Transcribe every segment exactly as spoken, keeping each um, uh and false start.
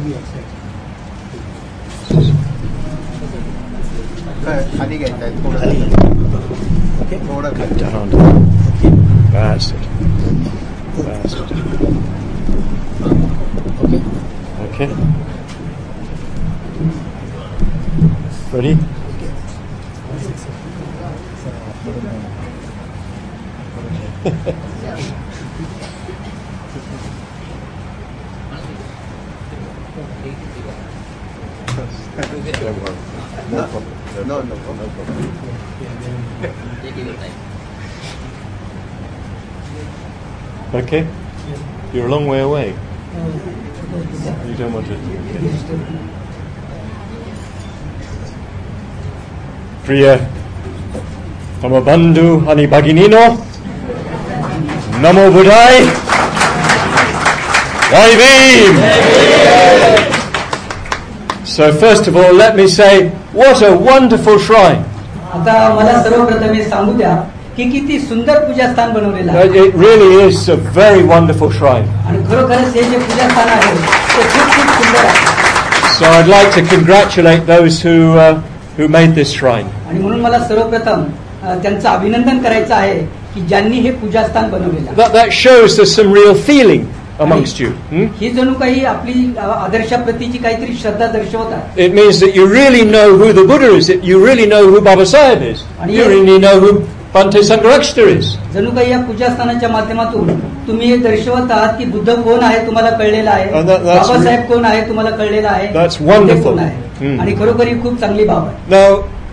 खाली घ्यायचं आहे थोडं. Okay. थोडं Good, down. That's it. That's it. Okay. Okay. Ready? Don't worry. No problem. No, no, no problem. Okay? You're a long way away. You don't want to. Priya Tamabandhu Hani Bhaginino Namo Buddhai Jai Bhim. So first of all, let me say, what a wonderful shrine. आता मला सर्वप्रथम हे सांगू द्या की किती सुंदर पूजास्थान बनवलेलं आहे. It really is a very wonderful shrine. आणि खरोखरच हे जे पूजास्थान आहे ते खूप खूप सुंदर आहे. So I'd like to congratulate those who uh, who made this shrine. आणि म्हणून मला सर्वप्रथम अ, त्यांचं अभिनंदन करायचं आहे की ज्यांनी हे पूजास्थान बनवलेलं आहे. That that shows there's some real feeling amongst you. Hmm? ही जणू काही आपली अ, आदर्शाप्रतीची काहीतरी श्रद्धा दर्शवत आहे. It means that you really know who the Buddha is. That you really know who Baba Sahib is. You really know who Bhante Sangharakshita is. जणू काही या पूजास्थानाच्या माध्यमातून तुम्ही हे दर्शवत आहात की बुद्ध कोण आहे तुम्हाला कळलेलं आहे, And that- that's बाबासाहेब कोण आहे तुम्हाला कळलेलं आहे, That's बुद्ध wonderful. कोण आहे. Hmm. आणि खरोखर ही खूप चांगली बाब आहे. Now,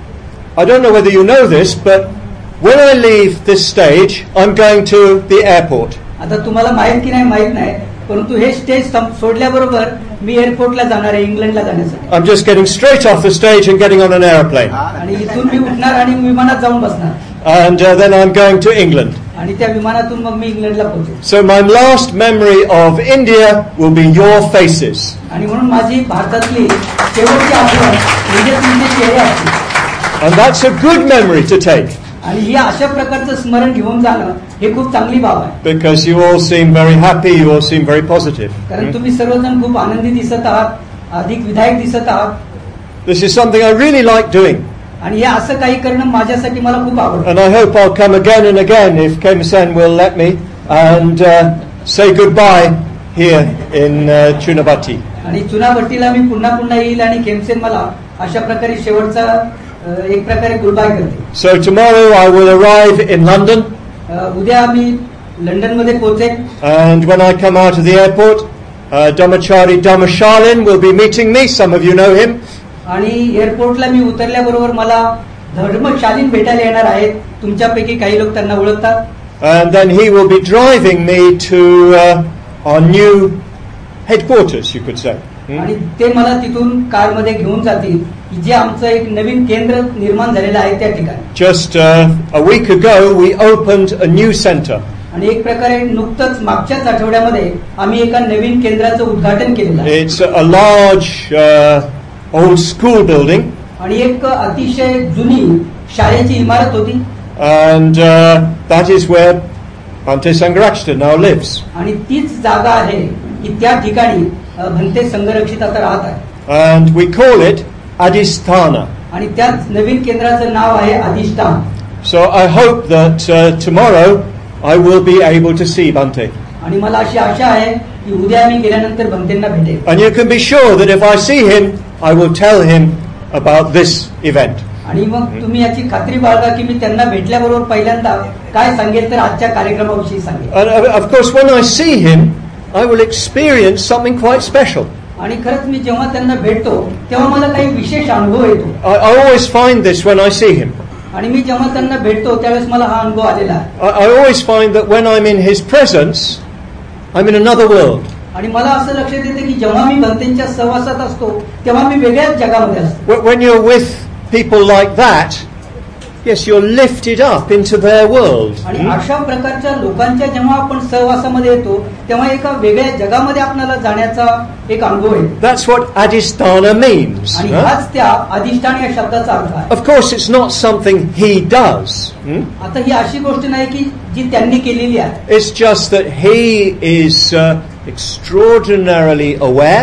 I don't know whether you know this, but when I leave this stage, I'm going to the airport. आता तुम्हाला माहित की नाही माहित नाही, परंतु हे स्टेज सं- सोडल्याबरोबर मी एअरपोर्टला जाणार आहे इंग्लंडला जाण्यासाठी. I'm just getting straight off the stage and getting on an aeroplane. आणि इथून मी उठणार आणि विमानात जाऊन बसणार And uh, then I'm going to England. आणि त्या विमानातून मग मी इंग्लंडला पोहोचेन. So my last memory of India will be your faces. आणि म्हणून माझी भारतातली शेवटची आठवण म्हणजे तुमचे चेहरे असतील. And that's a good memory to take, आणि ही अशा प्रकारचं स्मरण घेऊन जाणं हे खूप चांगली बाब आहे. because you all seem very happy, you all seem very positive. कारण Hmm? तुम्ही सर्वजण खूप आनंदी दिसत आहात, अधिक विधायक दिसत आहात. This is something I really like doing. आणि हे असं काही करणं माझ्यासाठी मला खूप आवडतं. And I hope I'll come again and again if Kemsen will let me and uh, say goodbye here in uh, Chunabati. आणि चुनाभट्टीला मी पुन्हा पुन्हा येईल आणि खेमसेन मला अशा प्रकारे शेवटचा अ, एक प्रकारे गुडबाय करते. So tomorrow I will arrive in London, अ, उद्या मी लंडनमध्ये पोहोचेन and when I come out of the airport, uh, Dhammachari Dhammashalin will be meeting me. Some of you know him. आणि एअरपोर्टला मी उतरल्याबरोबर मला धर्मशालीन भेटायला येणार आहेत. तुमच्यापैकी काही लोक त्यांना ओळखतात. And then he will be driving me to uh, our new headquarters, you could say. Hmm? आणि ते मला तिथून कारमध्ये घेऊन जातील की जे आमचं एक नवीन केंद्र निर्माण झालेलं आहे त्या ठिकाणी. Just uh, a week ago we opened a new center. आणि एक प्रकारे नुकतंच मागच्याच आठवड्यामध्ये आम्ही एका नवीन केंद्राचं उद्घाटन केलेलं आहे. It's a large uh, old school building, आणि एक अतिशय जुनी शाळेची इमारत होती. and uh, that is where Bhante Sangharakshita now lives. आणि तीच जागा आहे की त्या ठिकाणी अ, भंते संघरक्षित आता राहत आहे. And we call it Adhisthana. आणि त्याच नवीन केंद्राचं नाव आहे अधिष्ठान. So I hope that uh, tomorrow I will be able to see Bhante. आणि मला अशी आशा आहे की उद्या मी गेल्यानंतर भंतेंना भेटेल. And you can be sure that if I see him, I will tell him about this event. आणि मग तुम्ही याची खात्री बाळगा की मी त्यांना भेटल्याबरोबर पहिल्यांदा काय सांगेल तर आजच्या कार्यक्रमाविषयी सांगेल. And uh, of course when I see him, I will experience something quite special. आणि खरंच मी जेव्हा त्यांना भेटतो तेव्हा मला काही विशेष अनुभव येतो. I, I always find this when I see him. आणि मी जेव्हा त्यांना भेटतो त्यावेळेस मला हा अनुभव आलेला आहे. I, I always find that when I'm in his presence, I'm in another world. आणि मला असं लक्षात येतं की जेव्हा मी भंतेंच्या सहवासात असतो तेव्हा मी वेगळ्याच जगामध्ये असतो. When when you're with people like that, yes, you're lifted up into their world. आणि Hmm? अशा प्रकारच्या लोकांच्या जेव्हा आपण सहवासामध्ये येतो तेव्हा एका वेगळ्या जगामध्ये आपल्याला जाण्याचा एक अनुभव आहे. That's what Adhisthana means. आणि huh? हाच त्या अधिष्ठान या शब्दाचा अर्थ आहे. Of course, it's not something he does. Hmm? आता ही अशी गोष्ट नाही की जी त्यांनी केलेली आहे. It's just that he is uh, extraordinarily aware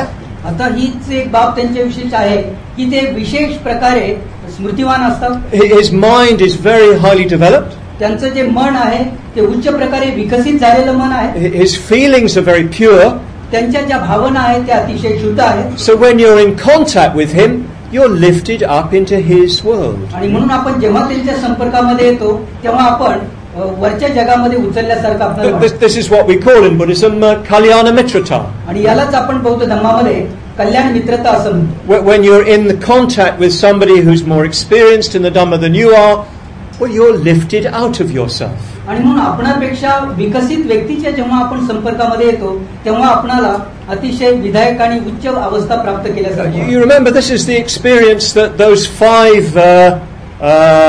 आता हीच एक बाब त्यांच्याविषयीच आहे की ते विशेष प्रकारे स्मृतिवान असतात. His mind is very highly developed. त्यांचं जे मन आहे ते उच्च प्रकारे विकसित झालेलं मन आहे. His feelings are very pure. त्यांच्या ज्या भावना आहेत त्या अतिशय शुद्ध आहेत. So when you're in contact with him, you're lifted up into his world. आणि म्हणून आपण जेव्हा त्यांच्या संपर्कामध्ये येतो तेव्हा आपण वरच्या जगामध्ये उचलल्यासारखं आपल्याला This, this is what we call in Buddhism uh, Kalyana Mitrata. आणि यालाच आपण बौद्ध धर्मामध्ये कल्याण मित्रता असं म्हणतो. When you're in the contact with somebody who's more experienced in the Dhamma than you are, well, you're lifted out of yourself. आणि म्हणून आपणापेक्षा विकसित व्यक्तीच्या जेव्हा आपण संपर्कामध्ये येतो तेव्हा आपणाला अतिशय विधायक आणि उच्च अवस्था प्राप्त केल्या जाते. You remember this is the experience that those five uh, uh,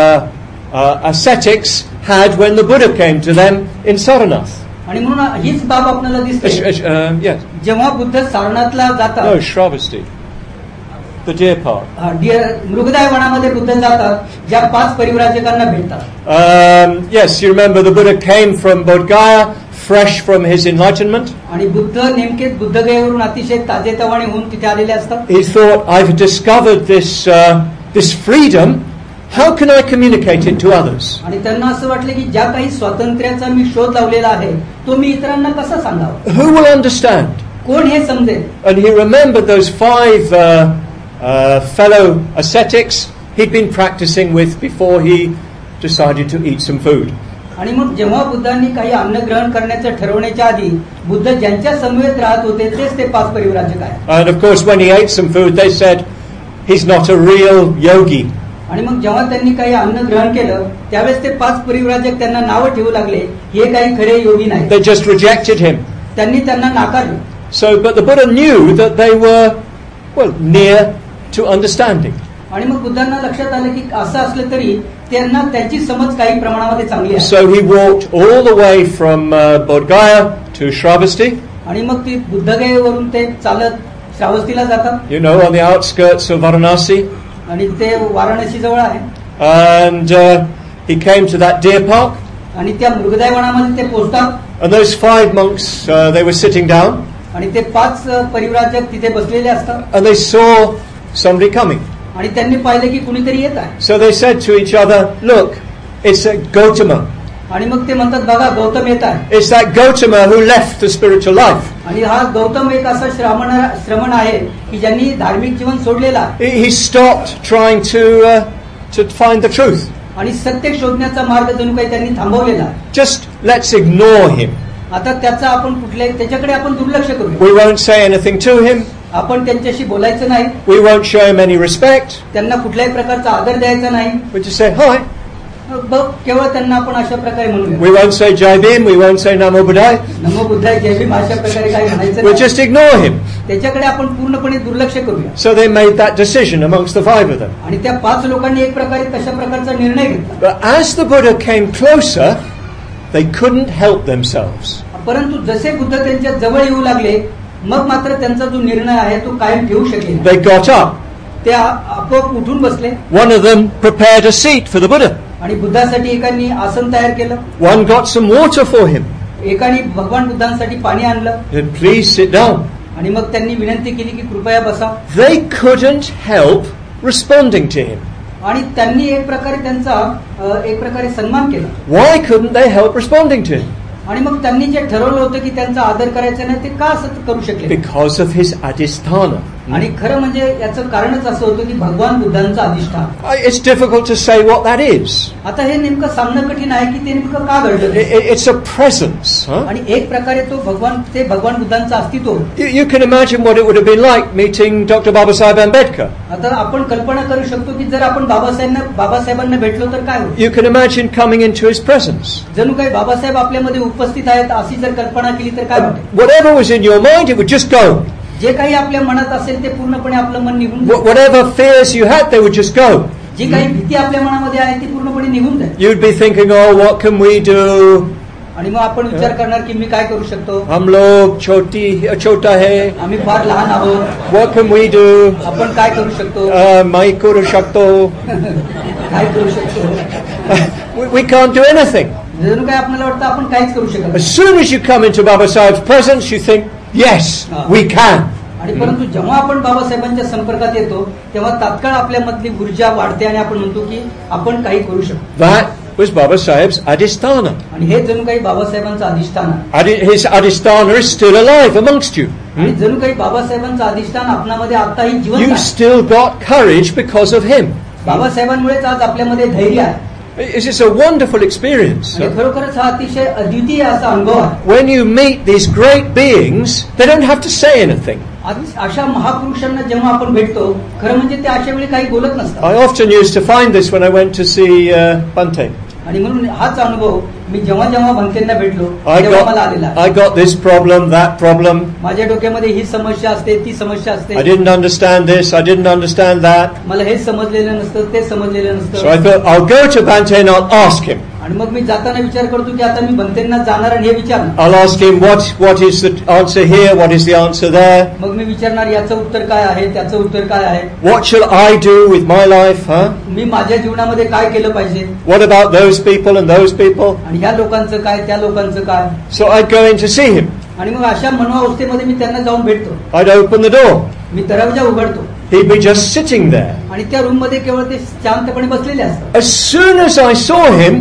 uh, ascetics had when the Buddha came to them in Sarnath. आणि म्हणून हीच बाब आपल्याला दिसते uh, yes. जेव्हा बुद्ध सारनाथला जातात. No, Shravasti. The deer park. Mrigadaya वनामध्ये Buddha जातात ज्या पाच परिव्राजकांना भेटतात. Um, yes, you remember the Buddha came from Bodh Gaya, fresh from his enlightenment. आणि बुद्ध नेमकेच बुद्धगयेवरून अतिशय ताजेतवाने होऊन तिथे आलेले असतात. He thought, I've discovered this uh, this freedom. How can I communicate it to others? आणि त्यांना असं वाटलं की ज्या काही स्वातंत्र्याचा मी शोध लावलेला आहे तो मी इतरांना कसा सांगावा? Who will understand? कोण हे समजेल? And he remembered those five uh, uh, fellow ascetics he'd been practicing with before he decided to eat some food. आणि मग जेव्हा बुद्धांनी काही अन्न ग्रहण करण्याचं ठरवण्याच्या आधी बुद्ध ज्यांच्या समवेत राहत होते तेच ते पाच परिव्राजक आहेत. And of course when he ate some food they said he's not a real yogi. आणि मग जेव्हा त्यांनी काही अन्न ग्रहण केलं त्यावेळेस ते पाच परिव्राजक त्यांना नावं ठेवू लागले हे काही खरे योगी नाही. They just rejected him. त्यांनी त्यांना नाकारलं. So but the Buddha knew that they were well near to understanding. आणि मग बुद्धांना लक्षात आलं की असं असलं तरी त्यांना त्याची समज काही प्रमाणामध्ये चांगली आहे. So he walked all the way from uh, Bodh Gaya to Shravasti. आणि मग ती बुद्धगयेवरून ते चालत श्रावस्तीला जातात. You know, on the outskirts of Varanasi. आणि ते वाराणसी जवळ आहे. And uh, he came to that deer park. आणि त्या मृगदाय वनामध्ये ते पोहोचतात. And those five monks, uh, they were sitting down. आणि ते पाच परिव्राजक तिथे बसलेले असतात. And they saw somebody coming. आणि त्यांनी पाहिलं की कुणीतरी येत आहे. So they said to each other, look, it's a Gautama. आणि मग ते म्हणतात बघा गौतम येत आहे. It's that Gautama who left the spiritual life. आणि हा गौतम एक असा श्रमण श्रमण आहे की ज्यांनी धार्मिक जीवन सोडलेला आहे. He stopped trying to uh, to find the truth. आणि सत्य शोधण्याचा मार्ग जणू काही त्यांनी थांबवलेला आहे. Just let's ignore him. आता त्याचा आपण कुठल्या त्याच्याकडे आपण दुर्लक्ष करूया. We won't say anything to him. आपण त्यांच्याशी बोलायचं नाही. We won't show him any respect. त्यांना कुठल्याही प्रकारचा आदर द्यायचा नाही. We just say hi. केवळ त्यांना आपण अशा प्रकारे म्हणूया. We won't say Jai Bhim, we won't say Namo Buddhaya. नमो बुद्धाय जय भीम अशा प्रकारे काही म्हणायचं We'll नाही. just ignore him. त्याच्याकडे आपण पूर्णपणे दुर्लक्ष करूया. So they made that decision amongst the five of them. आणि त्या पाच लोकांनी एक प्रकारे तशा प्रकारचा निर्णय घेतला. But as the Buddha came closer, they couldn't help themselves. परंतु जसे बुद्ध त्यांच्या जवळ येऊ लागले मग मात्र त्यांचा जो निर्णय आहे तो कायम ठेवू शकले. They got up. ते आपोआप उठून बसले. One of them prepared a seat for the Buddha. आणि बुद्धासाठी एकाने आसन तयार केलं. One got some water for him. एकाने भगवान बुद्धांसाठी पाणी आणलं. Then please sit down. आणि मग त्यांनी विनंती केली की कृपया बसा. They couldn't help responding to him. आणि त्यांनी एक प्रकारे त्यांचा एक प्रकारे सन्मान केला. Why couldn't they help responding to him? आणि मग त्यांनी जे ठरवलं होतं की त्यांचा आदर करायचा नाही ते का असं करू शकले? Because of his adhisthana. आणि खरं म्हणजे याचं कारणच असं होतं की भगवान बुद्धांचं अधिष्ठान. It's difficult to say what that is. आता हे नेमकं सांगणं कठीण आहे की ते नेमकं का घडलं. It's a presence. Huh? आणि एक प्रकारे तो भगवान ते भगवान बुद्धांचं अस्तित्व. You, you can imagine what it would have been like meeting Doctor Babasaheb Ambedkar. आता आपण कल्पना करू शकतो की जर आपण बाबासाहेबांना बाबासाहेबांना भेटलो तर काय होईल. You can imagine coming into his presence. जणू काही बाबासाहेब आपल्यामध्ये उपस्थित आहेत अशी जर कल्पना केली तर काय होईल. Whatever was in your mind, it would just go. जे काही आपल्या मनात असेल ते पूर्णपणे आपलं मन निघून. Whatever fears you had, they would just go. जी काही भीती आपल्या मनामध्ये आहे ती पूर्णपणे निघून जाईल. You'd be thinking, oh, what can we do? आणि मग आपण विचार करणार की मी काय करू शकतो. हम लोग छोटी छोटा है. आम्ही फार लहान आहोत. What can we do? आपण काय करू शकतो. मैं करू शकतो. काय करू शकतो. We can't do anything. जणू काय आपल्याला वाटतं आपण काहीच करू शकत. As soon as you come into Baba Sahib's presence, you think, yes, we can. आणि परंतु जेव्हा आपण बाबासाहेबांच्या संपर्कात येतो तेव्हा तात्काळ आपल्यामधली ऊर्जा वाढते आणि आपण म्हणतो की आपण काही करू शकतो. That was Baba Saheb's Adhisthana. आणि हे जणू काही बाबासाहेबांचं अधिष्ठान आहे. Adi- his Adhisthana is still alive amongst you. आणि जणू काही बाबासाहेबांचं अधिष्ठान आपणामध्ये आताही जिवंत You've आहे. still got courage because of him. बाबासाहेबांमुळेच आज आपल्यामध्ये धैर्य आहे. It's just a wonderful experience. आणि खरोखरच हा अतिशय अद्वितीय असा अनुभव आहे. When you meet these great beings, they don't have to say anything. आज अशा महापुरुषांना जेव्हा आपण भेटतो खरं म्हणजे ते अशा वेळी काही बोलत नसतात. I often used to find this when I went to see uh, Bante. आणि म्हणून हाच अनुभव मी जेव्हा जेव्हा भंतेंना भेटलो I तेव्हा मला got, आलेला I आहे. got this problem, that problem. माझ्या डोक्यामध्ये ही समस्या असते ती समस्या I असते. didn't understand this, I didn't understand that. मला हे समजलेलं नसतं ते समजलेलं So I नसतं. thought, I'll go to Bante and I'll ask him. आणि मग मी जाताना विचार करतो की आता मी भंतेंना जाणार आणि हे विचारणार. I'll ask him, what, what is the answer here? What is the answer there? मग मी विचारणार याचं उत्तर काय आहे त्याचं उत्तर काय आहे. What shall I do with my life? Huh? मी माझ्या जीवनामध्ये काय केलं पाहिजे What about those people and those people? आणि ह्या लोकांचं काय त्या लोकांचं काय. So I'd go in to see him. आणि मग अशा मनोअवस्थेमध्ये मी त्यांना जाऊन भेटतो. I'd open the door. मी दरवाजा उघडतो He'd be just sitting there. आणि त्या रूम मध्ये केवळ ते शांतपणे बसलेले असतात. As soon as I saw him,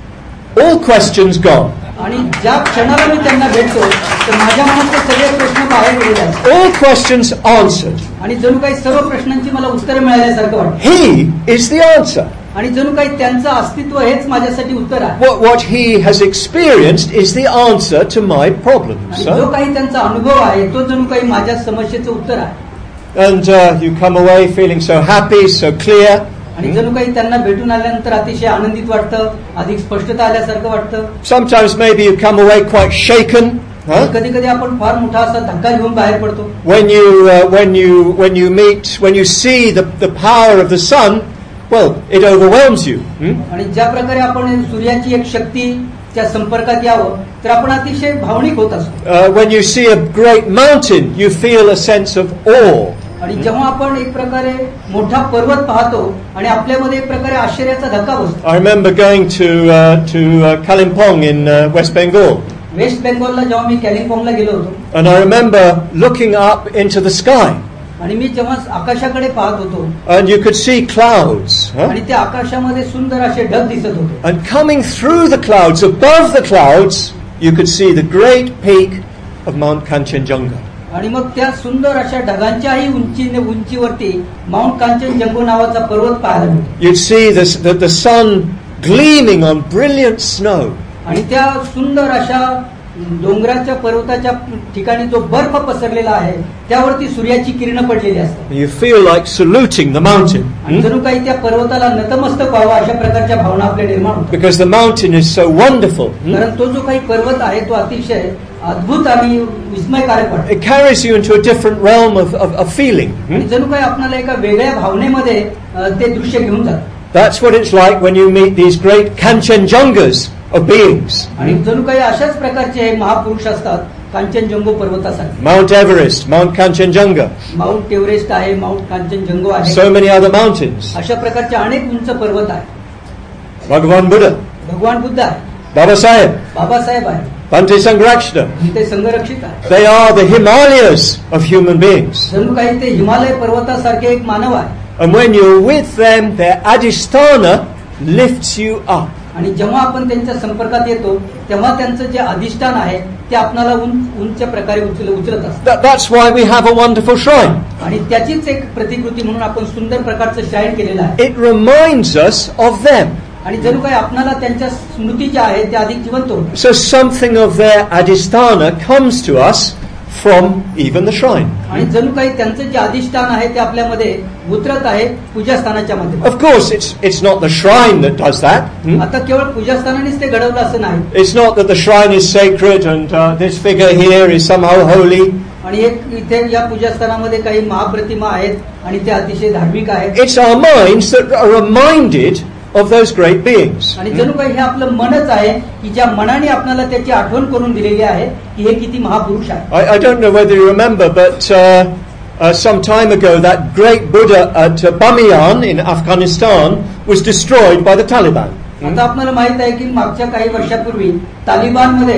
all questions gone. आणि ज्या क्षणाला मी त्यांना भेटतो तर माझ्या मनातले सगळे प्रश्न बाहेर गेलेले असतात. All questions answered. आणि जणू काही सर्व प्रश्नांची मला उत्तर मिळाल्यासारखं वाटतं. He is the answer. आणि जणू काही त्यांचं अस्तित्व हेच माझ्यासाठी उत्तर आहे. What, what he has experienced is the answer to my problems. आणि जो Huh? काही त्यांचा अनुभव आहे तो जणू काही माझ्या समस्येचं उत्तर आहे. And uh, you come away feeling so happy, so clear. आणि जणू काही त्यांना भेटून आल्यानंतर अतिशय आनंदित वाटतं, अधिक स्पष्टता आल्यासारखं वाटतं. Sometimes maybe you come away quite shaken. Huh? कधी कधी आपण फार मोठा असा धक्का घेऊन बाहेर पडतो. When you uh, when you when you meet when you see the the power of the sun, well, it overwhelms you. Hmm? आणि ज्या प्रकारे आपण सूर्याची एक शक्तीच्या संपर्कात यावं तर आपण अतिशय भावनिक होत असतो. Uh, when you see a great mountain, you feel a sense of awe. आणि जेव्हा आपण एक प्रकारे मोठा पर्वत पाहतो आणि आपल्यामध्ये एक प्रकारे आश्चर्याचा धक्का बसतो. I remember going to uh, to uh, Kalimpong in uh, West Bengal, west बेंगॉलला जेव्हा मी कॅलिम्पॉंगला गेलो होतो and I remember looking up into the sky, आणि मी जेव्हा आकाशाकडे पाहत होतो and you could see clouds, huh? आणि त्या आकाशामध्ये सुंदर असे ढग दिसत होते. And coming through the clouds, above the clouds, you could see the great peak of Mount Kanchenjunga. आणि मग त्या सुंदर अशा ढगांच्याही उंचीने उंचीवरती माउंट कांचनजंगो नावाचा पर्वत पाहायला मिळतो. You'd see this, the, the sun gleaming on brilliant snow. आणि त्या सुंदर अशा डोंगराच्या पर्वताच्या ठिकाणी जो बर्फ पसरलेला आहे त्यावरती सूर्याची किरण पडलेली असतात. You feel like saluting the mountain. आणि Hmm? जणू काही त्या पर्वताला नतमस्तक व्हावं अशा प्रकारच्या भावना आपल्या निर्माण होतात. Because the mountain is so wonderful. Hmm? कारण तो जो काही पर्वत आहे तो अतिशय अद्भुत आणि विस्मयकारक वाटतो. It carries you into a different realm of, of, of feeling. आणि Hmm? जणू काही आपल्याला एका वेगळ्या भावनेमध्ये अ, ते दृश्य घेऊन जातं. That's what it's like when you meet these great Kanchenjungas of beings. आणि जणू काही अशाच प्रकारचे हे महापुरुष असतात कांचनजंगो पर्वतासारखे. Mount Everest, Mount Kanchenjunga, mount Everest आहे, माउंट कांचनजंगो आहे, so many other mountains. अशा प्रकारचे अनेक उंच पर्वत आहे. Bhagavan Buddha, भगवान बुद्ध आहे, Baba Saheb, बाबासाहेब आहे, Bhante Sangrakshana. आणि ते संगरक्षित आहे. They are the Himalayas of human beings. जणू काही ते हिमालय पर्वतासारखे एक मानव आहे. And when you're with them, their adhisthana lifts you up. आणि जेव्हा आपण त्यांच्या संपर्कात येतो तेव्हा त्यांचं जे अधिष्ठान आहे ते आपल्याला उंच उंच प्रकारे उचल उचलत असतं. That, that's why we have a wonderful shrine. आणि त्याचीच एक प्रतिकृती म्हणून आपण सुंदर प्रकारचं शाईन केलेलं आहे. It reminds us of them. आणि जणू काही आपल्याला त्यांच्या स्मृती ज्या आहेत त्या अधिक जिवंत होतात. So something of their adhisthana comes to us from even the shrine. आणि जणू काही त्यांचं जे अधिष्ठान आहे ते आपल्यामध्ये उतरत आहे पूजास्थानाच्या माध्यमातून. Of course, it's it's not the shrine that does that. Hmm? आता केवळ पूजास्थानानेच ते घडवलं असं नाही. It's not that the shrine is sacred and uh, this figure here is somehow holy. आणि एक इथे या पूजास्थानामध्ये काही महाप्रतिमा आहेत आणि ते अतिशय धार्मिक आहेत. It's our minds that are reminded of those great beings. आणि जणू काही हे आपलं मनच आहे की ज्या मनाने आपल्याला त्याची आठवण करून दिलेली आहे की हे किती महापुरुष आहे. I, I don't know whether you remember, but uh, uh, some time ago that great Buddha at uh, Bamiyan in Afghanistan was destroyed by the Taliban. आता आपल्याला माहित आहे की मागच्या काही वर्षापूर्वी तालिबानमध्ये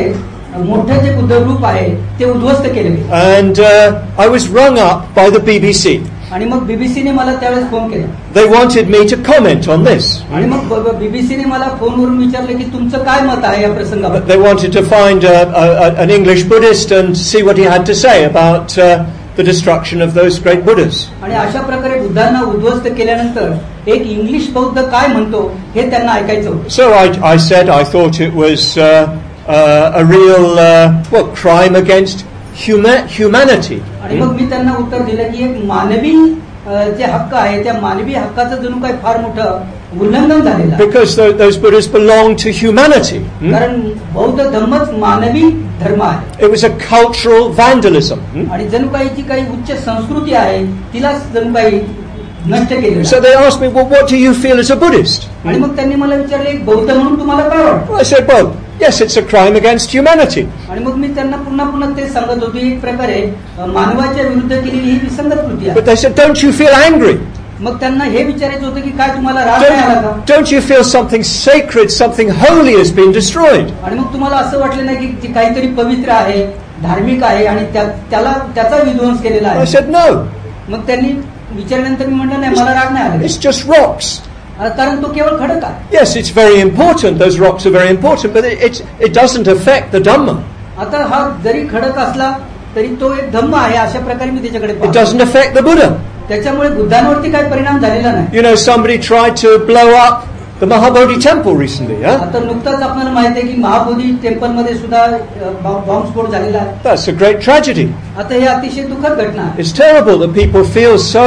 मोठं जे बुद्ध रूप आहे ते उद्ध्वस्त केले गेले. And uh, I was rung up by the B B C. आणि मग बीबीसीने मला त्यावेळेस फोन केला. They wanted me to comment on this. आणि मग बीबीसीने मला फोनवरून विचारले की तुमचं काय मत आहे या प्रसंगावर. They wanted to find a, a, an English Buddhist and see what he had to say about uh, the destruction of those great Buddhas. आणि अशा प्रकारे बुद्धांना उद्ध्वस्त केल्यानंतर एक इंग्लिश बौद्ध काय म्हणतो हे त्यांना ऐकायचं होतं. So I, I said I thought it was uh, uh, a real uh, well, crime against huma- humanity. आणि मग मी त्यांना उत्तर दिलं की एक मानवी जे हक्क आहे त्या मानवी हक्काचं जणू काही फार मोठं उल्लंघन झालेलं आहे. Because those, those Buddhas belong to humanity. Hmm? कारण बौद्ध धर्मच मानवी धर्म आहे. It was a cultural vandalism. Hmm? आणि जणू काही जी काही उच्च संस्कृती आहे तिलाच जणू काही नष्ट केली. So they asked me, well, what do you feel as a Buddhist? आणि मग त्यांनी मला विचारले एक बौद्ध म्हणून तुम्हाला काय वाटतं. I said, well, yes, it's a crime against humanity. आणि मग मी त्यांना पुन्हा पुन्हा ते सांगत होतो एक प्रकारे मानवाच्या विरुद्ध केलेली ही विसंगत कृती आहे. But they said, don't you feel angry? मग त्यांना हे विचारायचं होतं की काय तुम्हाला राग नाही आला का. Don't you feel something sacred, something holy has been destroyed? आणि मग तुम्हाला असं वाटलं नाही की काहीतरी पवित्र आहे, धार्मिक आहे आणि त्याला त्याचा विध्वंस केलेला आहे. I said, no. मग त्यांनी विचारल्यानंतर मी म्हटलं नाही मला राग नाही आला. It's just rocks. कारण तो केवळ खडक आहे. Yes, it's very important. Those rocks are very important, but it, it, it doesn't affect the Dhamma. आता हा जरी खडक असला तरी तो एक धम्म आहे अशा प्रकारे मी त्याच्याकडे पाहतो. It doesn't affect the Buddha. त्याच्यामुळे बुद्धांवरती काही परिणाम झालेला नाही. You know, somebody tried to blow up the Mahabodhi temple recently, yeah? आता नुकताच आपल्याला माहिती आहे की महाबोधी टेम्पल मध्ये सुद्धा बॉम्बस्फोट झालेला आहे. That's a great tragedy. आता हे अतिशय दुःखद घटना आहे. It's terrible that people feel so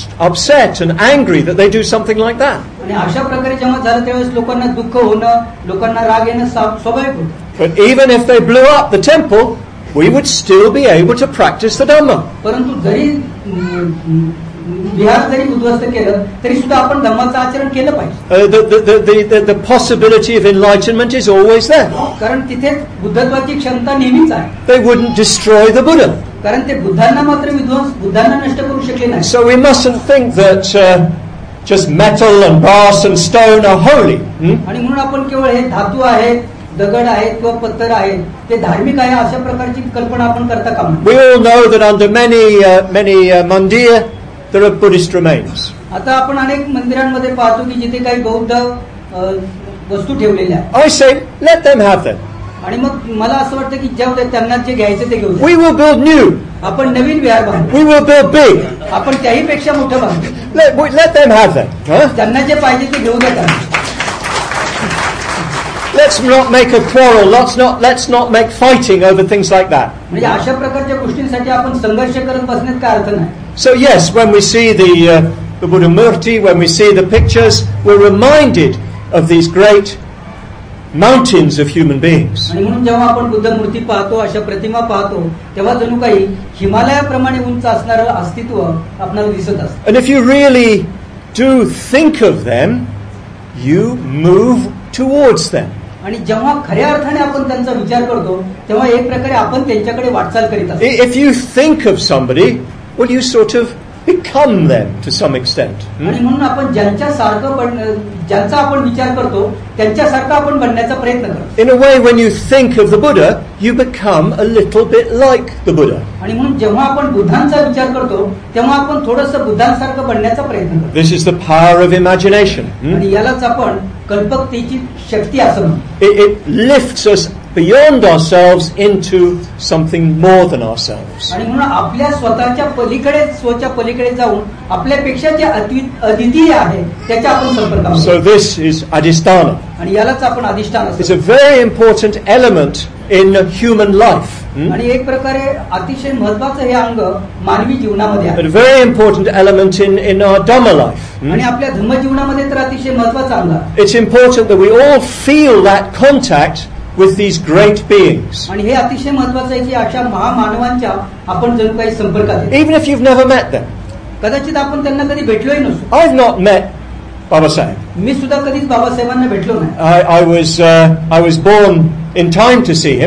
upset and angry that they do something like that. आणि अशा प्रकारे जेव्हा झालं त्यावेळेस लोकांना दुःख होणं, लोकांना राग येणं स्वाभाविक होतं. But even if they blew up the temple, we would still be able to practice the Dhamma. परंतु जरी विहार जरी उद्ध्वस्त केलं तरी सुद्धा आपण धम्माचं आचरण केलं पाहिजे. Uh, the, the, the, the, the possibility of enlightenment is always there. कारण तिथे बुद्धत्वाची क्षमता नेहमीच आहे. They wouldn't destroy the Buddha. कारण ते बुद्धांना मात्र विध्वंस बुद्धांना नष्ट करू शकले नाही. So we mustn't think that uh, just metal and brass and stone are holy. Hmm? आणि म्हणून आपण केवळ हे धातू आहेत, दगड आहेत किंवा पत्थर आहेत ते धार्मिक आहे अशा प्रकारची कल्पना आपण करता कामा नये. We all know that under many uh, many uh, mandir there are Buddhist remains. आता आपण अनेक मंदिरांमध्ये पाहतो की जिथे काही बौद्ध वस्तू ठेवलेल्या आहेत. I say let them have them. आणि मग मला असं वाटतं की ज्या त्यांना जे घ्यायचं ते घेऊ. We will build new. आपण नवीन विहार बांधू. We will build big. आपण त्याही पेक्षा मोठं बांधू. Let let them have them. Huh? त्यांना जे पाहिजे ते घेऊ देतात. Let's not make a quarrel. Let's not let's not make fighting over things like that. म्हणजे अशा प्रकारच्या गोष्टींसाठी आपण संघर्ष करत बसण्यात काय अर्थ नाही. So yes, when we see the uh, the Buddha Murti, when we see the pictures, we're reminded of these great mountains of human beings. आणि म्हणून जेव्हा आपण बुद्ध मूर्ती पाहतो, अशा प्रतिमा पाहतो, तेव्हा जणू काही हिमालयाप्रमाणे उंच असणारं अस्तित्व आपल्याला दिसत असतं. And if you really do think of them, you move towards them. आणि जेव्हा खऱ्या अर्थाने आपण त्यांचा विचार करतो तेव्हा एक प्रकारे आपण त्यांच्याकडे वाटचाल करीत असतो. If you think of somebody, well, you sort of become them to some extent. आणि म्हणून आपण ज्यांच्यासारखं ज्यांचा आपण विचार करतो त्यांच्यासारखं आपण बनण्याचा प्रयत्न करतो. In a way, when you think of the Buddha, you become a little bit like the Buddha. आणि म्हणून जेव्हा आपण बुद्धांचा विचार करतो तेव्हा आपण थोडंसं बुद्धांसारखं बनण्याचा प्रयत्न करतो. This is the power of imagination. आणि यालाच आपण कल्पकतेची शक्ती असं म्हणतो. It, it lifts us beyond ourselves into something more than ourselves. आणि म्हणून आपल्या स्वतःच्या पलीकडे स्वतःच्या पलीकडे जाऊन आपल्यापेक्षा जे अद्वितीय आहे त्याच्या आपण संपर्क आहोत. So this is adhisthana. आणि यालाच आपण अधिष्ठान असतो. It's a very important element in human life. Hmm? आणि एक प्रकारे अतिशय महत्त्वाचं हे अंग मानवी जीवनामध्ये आहे. A very important element in in our Dhamma life. Hmm? आणि आपल्या धम्म जीवनामध्ये तर अतिशय महत्त्वाचं अंग आहे. It's important that we all feel that contact with these great beings. आणि हे अतिशय महत्त्वाचं आहे की अशा महामानवांच्या आपण जणू काही संपर्कात आहे. Even if you've never met them. कदाचित आपण त्यांना कधी भेटलोही नसू. I've not met Baba Sahib. मी सुद्धा कधीच बाबासाहेबांना भेटलो नाही. I, I was uh, I was born in time to see him.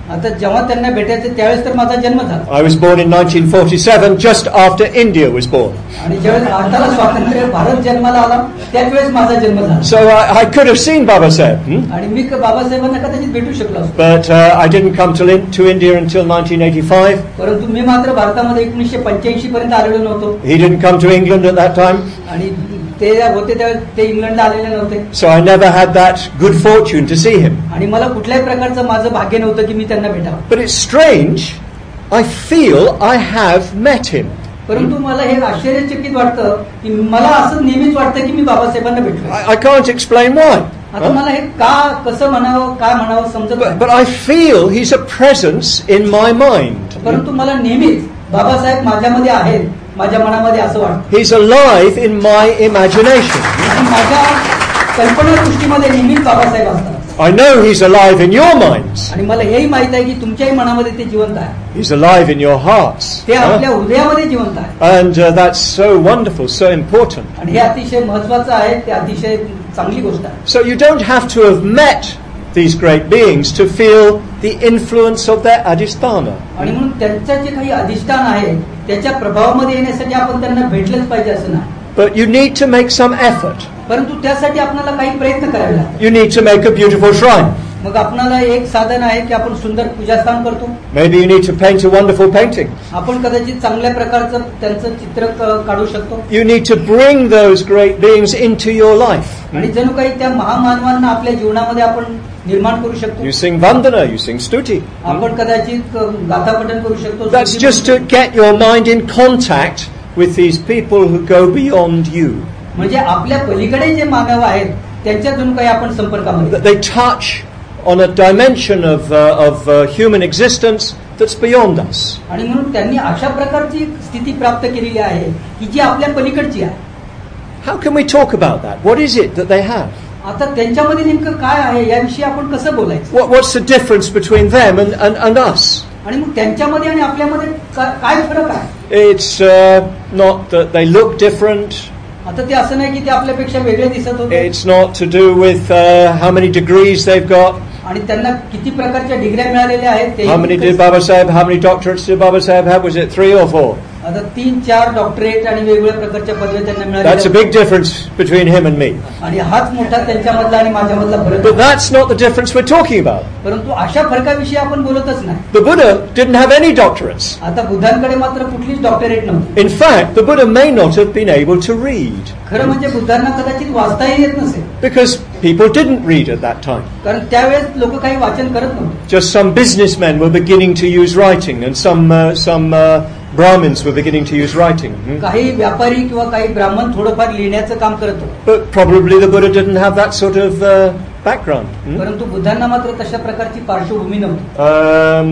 आता जेव्हा त्यांना भेटायचं त्यावेळेस तर माझा जन्म झाला. I was born in nineteen forty-seven, just after India was born. आणि ज्यावेळेस भारताला स्वातंत्र्य भारत जन्माला आला त्याच वेळेस माझा जन्म झाला. So I, I could have seen Baba Saheb, hmm? आणि मी बाबासाहेबांना कदाचित भेटू शकलो असतो. but uh, I didn't come to, to India until nineteen eighty-five. परंतु मी मात्र भारतामध्ये एकोणीसशे पंच्याऐंशी पर्यंत आलेलो नव्हतो. He didn't come to England at that time. आणि ते होते त्यावेळेस ते इंग्लंडला आलेले नव्हते. So I never had that good fortune to see him. आणि मला कुठल्याही प्रकारचं माझं भाग्य नव्हतं की मी त्यांना भेटावं. But it's strange, I feel I have met him. परंतु मला हे आश्चर्यचकित वाटतं की मला असं नेहमीच वाटतं की मी बाबासाहेबांना भेटलो. I, I can't explain why. आता मला हे का कसं म्हणावं काय म्हणावं समजत But, नाही. but I feel he's a presence in my mind. परंतु मला नेहमीच बाबासाहेब माझ्यामध्ये आहेत, माझ्या मनामध्ये असं वाटतं. He's alive in my imagination. आणि माझ्या कल्पनादृष्टीमध्ये नेहमीच बाबासाहेब असतात. I know he's alive in your minds. आणि मला हेही माहित आहे की तुमच्याही मनामध्ये ते जिवंत आहे. He's alive in your hearts. ते आपल्या Huh? हृदयामध्ये जिवंत आहे. And uh, that's so wonderful, so important. आणि हे अतिशय महत्वाचं आहे, ते अतिशय चांगली गोष्ट आहे. So you don't have to have met these great beings to feel the influence of their adhisthana. आणि म्हणून त्यांचं जे काही अधिष्ठान आहे त्याच्या प्रभावामध्ये येण्यासाठी आपण त्यांना भेटलंच पाहिजे असं नाही. But you need to make some effort. परंतु त्यासाठी आपल्याला काही प्रयत्न करावे लागतात. You need to make a beautiful shrine. मग आपल्याला एक साधन आहे की आपण सुंदर पूजास्थान करतो. Maybe you need to paint a wonderful painting. आपण कदाचित चांगल्या प्रकारचं त्यांचं चित्र क- काढू शकतो. You need to bring those great beings into your life. आणि जणू काही त्या महामानवांना आपल्या जीवनामध्ये आपण निर्माण करू शकतो. You sing Vandana, you sing Stuti. आपण कदाचित गाथापठन करू शकतो. That's just to get your mind in contact with these people who go beyond you. म्हणजे आपल्या पलीकडे जे मानव आहेत त्यांच्या जणू काही आपण संपर्कामध्ये. That they touch on a dimension of uh, of uh, human existence that's beyond us. आणि म्हणून त्यांनी अशा प्रकारची स्थिती प्राप्त केलेली आहे की जी आपल्या पलीकडची आहे. How can we talk about that? What is it that they have? आता त्यांच्यामध्ये नेमकं काय आहे याविषयी आपण कसं बोलायचं. What, what's the difference between them and, and, and us? आणि मग त्यांच्यामध्ये आणि आपल्यामध्ये का- काय फरक आहे. It's uh, not that they look different. आता ते असं नाही की ते आपल्यापेक्षा वेगळे दिसत होते. It's not to do with uh, how many degrees they've got. आणि त्यांना किती प्रकारच्या डिग्र्या मिळालेल्या आहेत ते. How many did Baba Saheb, how many doctorates did Baba Saheb have? Was it three or four? आता तीन चार डॉक्टरेट आणि वेगवेगळ्या प्रकारच्या पदव्या त्यांना That's a मिळाल्या. big difference between him and me. आणि हाच मोठा त्यांच्यामधला आणि माझ्यामधला फरक But आहे. that's not the difference we're talking about. परंतु अशा फरकाविषयी आपण बोलतच नाही. The Buddha didn't have any doctorates. आता बुद्धांकडे मात्र कुठलीच डॉक्टरेट नव्हती. In fact, the Buddha may not have been able to read खरं म्हणजे बुद्धांना कदाचित वाचताही येत नसेल. because people didn't read at that time. कारण त्यावेळेस लोक काही वाचन करत नव्हते. Just some businessmen were beginning to use writing, and some uh, some uh, Brahmins were beginning to use writing. Hmm? काही व्यापारी किंवा काही ब्राह्मण थोडंफार लिहिण्याचं काम करत होते. But probably the Buddha didn't have that sort of uh, background. Hmm? परंतु बुद्धांना मात्र तशा प्रकारची पार्श्वभूमी नव्हती. Um,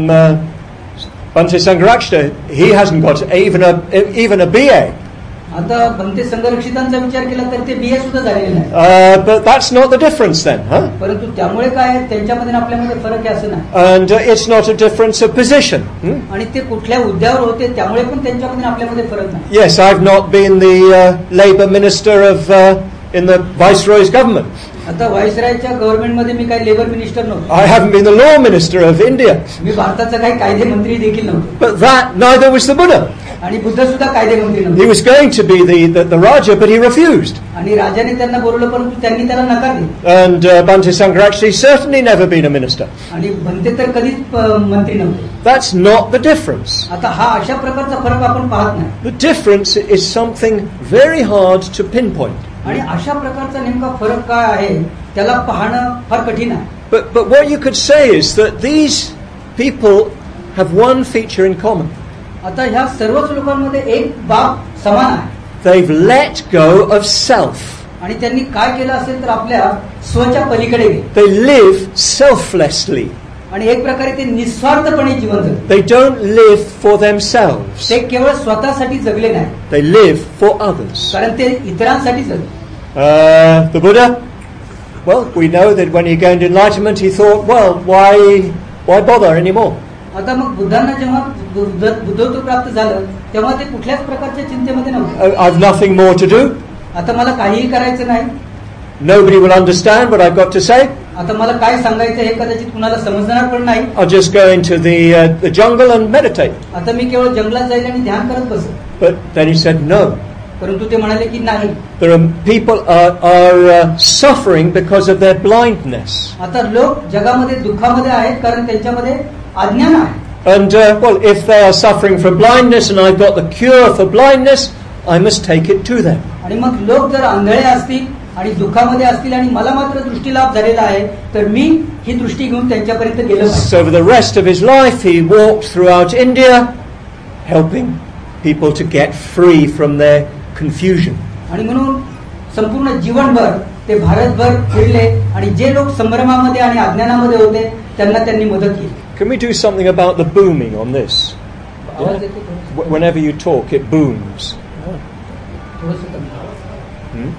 uh, Bhante Sangharakshita, he hasn't got even a even a B A. आता भंते संघरक्षितांचा विचार केला तर ते बी ए सुद्धा झालेले नाही. Uh, but that's not the difference then, huh? परंतु त्यामुळे काय आहे, त्यांच्यामध्ये आणि आपल्यामध्ये फरक आहे असं नाही. And uh, it's not a difference of position. Hmm? आणि ते कुठल्या हुद्द्यावर होते त्यामुळे पण त्यांच्यामध्ये आणि आपल्यामध्ये फरक नाही. Yes, I've not been the uh, Labour Minister of uh, in the Viceroy's government. आता व्हाईसरायच्या गव्हर्नमेंटमध्ये मी काही लेबर मिनिस्टर नव्हतो. I haven't been the Law Minister of India. मी भारताचा काही कायदे मंत्री देखील नव्हतो. But that, neither was the Buddha. आणि बुद्ध सुद्धा कायदे मंत्री He नव्हते. was going to be the, the, the Raja, but he refused. आणि राजाने त्यांना बोलवलं परंतु त्यांनी त्याला नकार दिला. And uh, Bhante Sangharakshita, he's certainly never been a minister. आणि भंते तर कधीच अ, मंत्री नव्हते. That's not the difference. आता हा अशा प्रकारचा फरक आपण पाहत नाही. The difference is something very hard to pinpoint. आणि अशा प्रकारचा नेमका फरक काय आहे त्याला पाहणं फार कठीण आहे. But, but what you could say is that these people have one feature in common. आता ह्या सर्वच लोकांमध्ये एक बाब समान आहे. They've let go of self. आणि त्यांनी काय केलं असेल तर आपल्या स्वच्या पलीकडे गेले. They live selflessly. आणि एक प्रकारे ते निस्वार्थपणे जीवन जगले. They don't live for themselves. ते केवळ स्वतःसाठी जगले नाही, They live for others. कारण ते इतरांसाठी जगले. Uh, the Buddha, well, we know that when he gained enlightenment, he thought, well, why, why bother anymore? आता मग बुद्धांना जेव्हा बुद्ध- बुद्धत्व प्राप्त झालं तेव्हा ते कुठल्याच प्रकारच्या चिंतेमध्ये नव्हते. I- I've nothing more to do. आता मला काहीही करायचं नाही. Nobody will understand what I've got to say. आता मला काय सांगायचं हे कदाचित कुणाला समजणार पण नाही. I'll just go into the uh, the jungle and meditate. आता मी केवळ जंगलात जाईल आणि ध्यान करत बसेल. But then he said no. परंतु ते म्हणाले की नाही. There are people are are uh, suffering because of their blindness. आता लोक जगामध्ये दुःखामध्ये आहेत कारण त्यांच्यामध्ये अज्ञान आहे. And uh, well, if they are suffering from blindness and I've got the cure for blindness, I must take it to them. आणि मग लोक जर आंधळे असतील आणि दुःखामध्ये असतील आणि मला मात्र दृष्टीलाभ झालेला आहे तर मी ही दृष्टी घेऊन त्यांच्यापर्यंत गेलो पाहिजे. So for the rest of his life he walked throughout India helping people to get free from their confusion. आणि म्हणून संपूर्ण जीवनभर ते भारतभर फिरले आणि जे लोक संभ्रमामध्ये आणि अज्ञानामध्ये होते त्यांना त्यांनी मदत केली. Can we do something about the booming on this? आवाज येतो थोडासा? W- Whenever you talk, it booms. थोडंसं कमी. Hmm?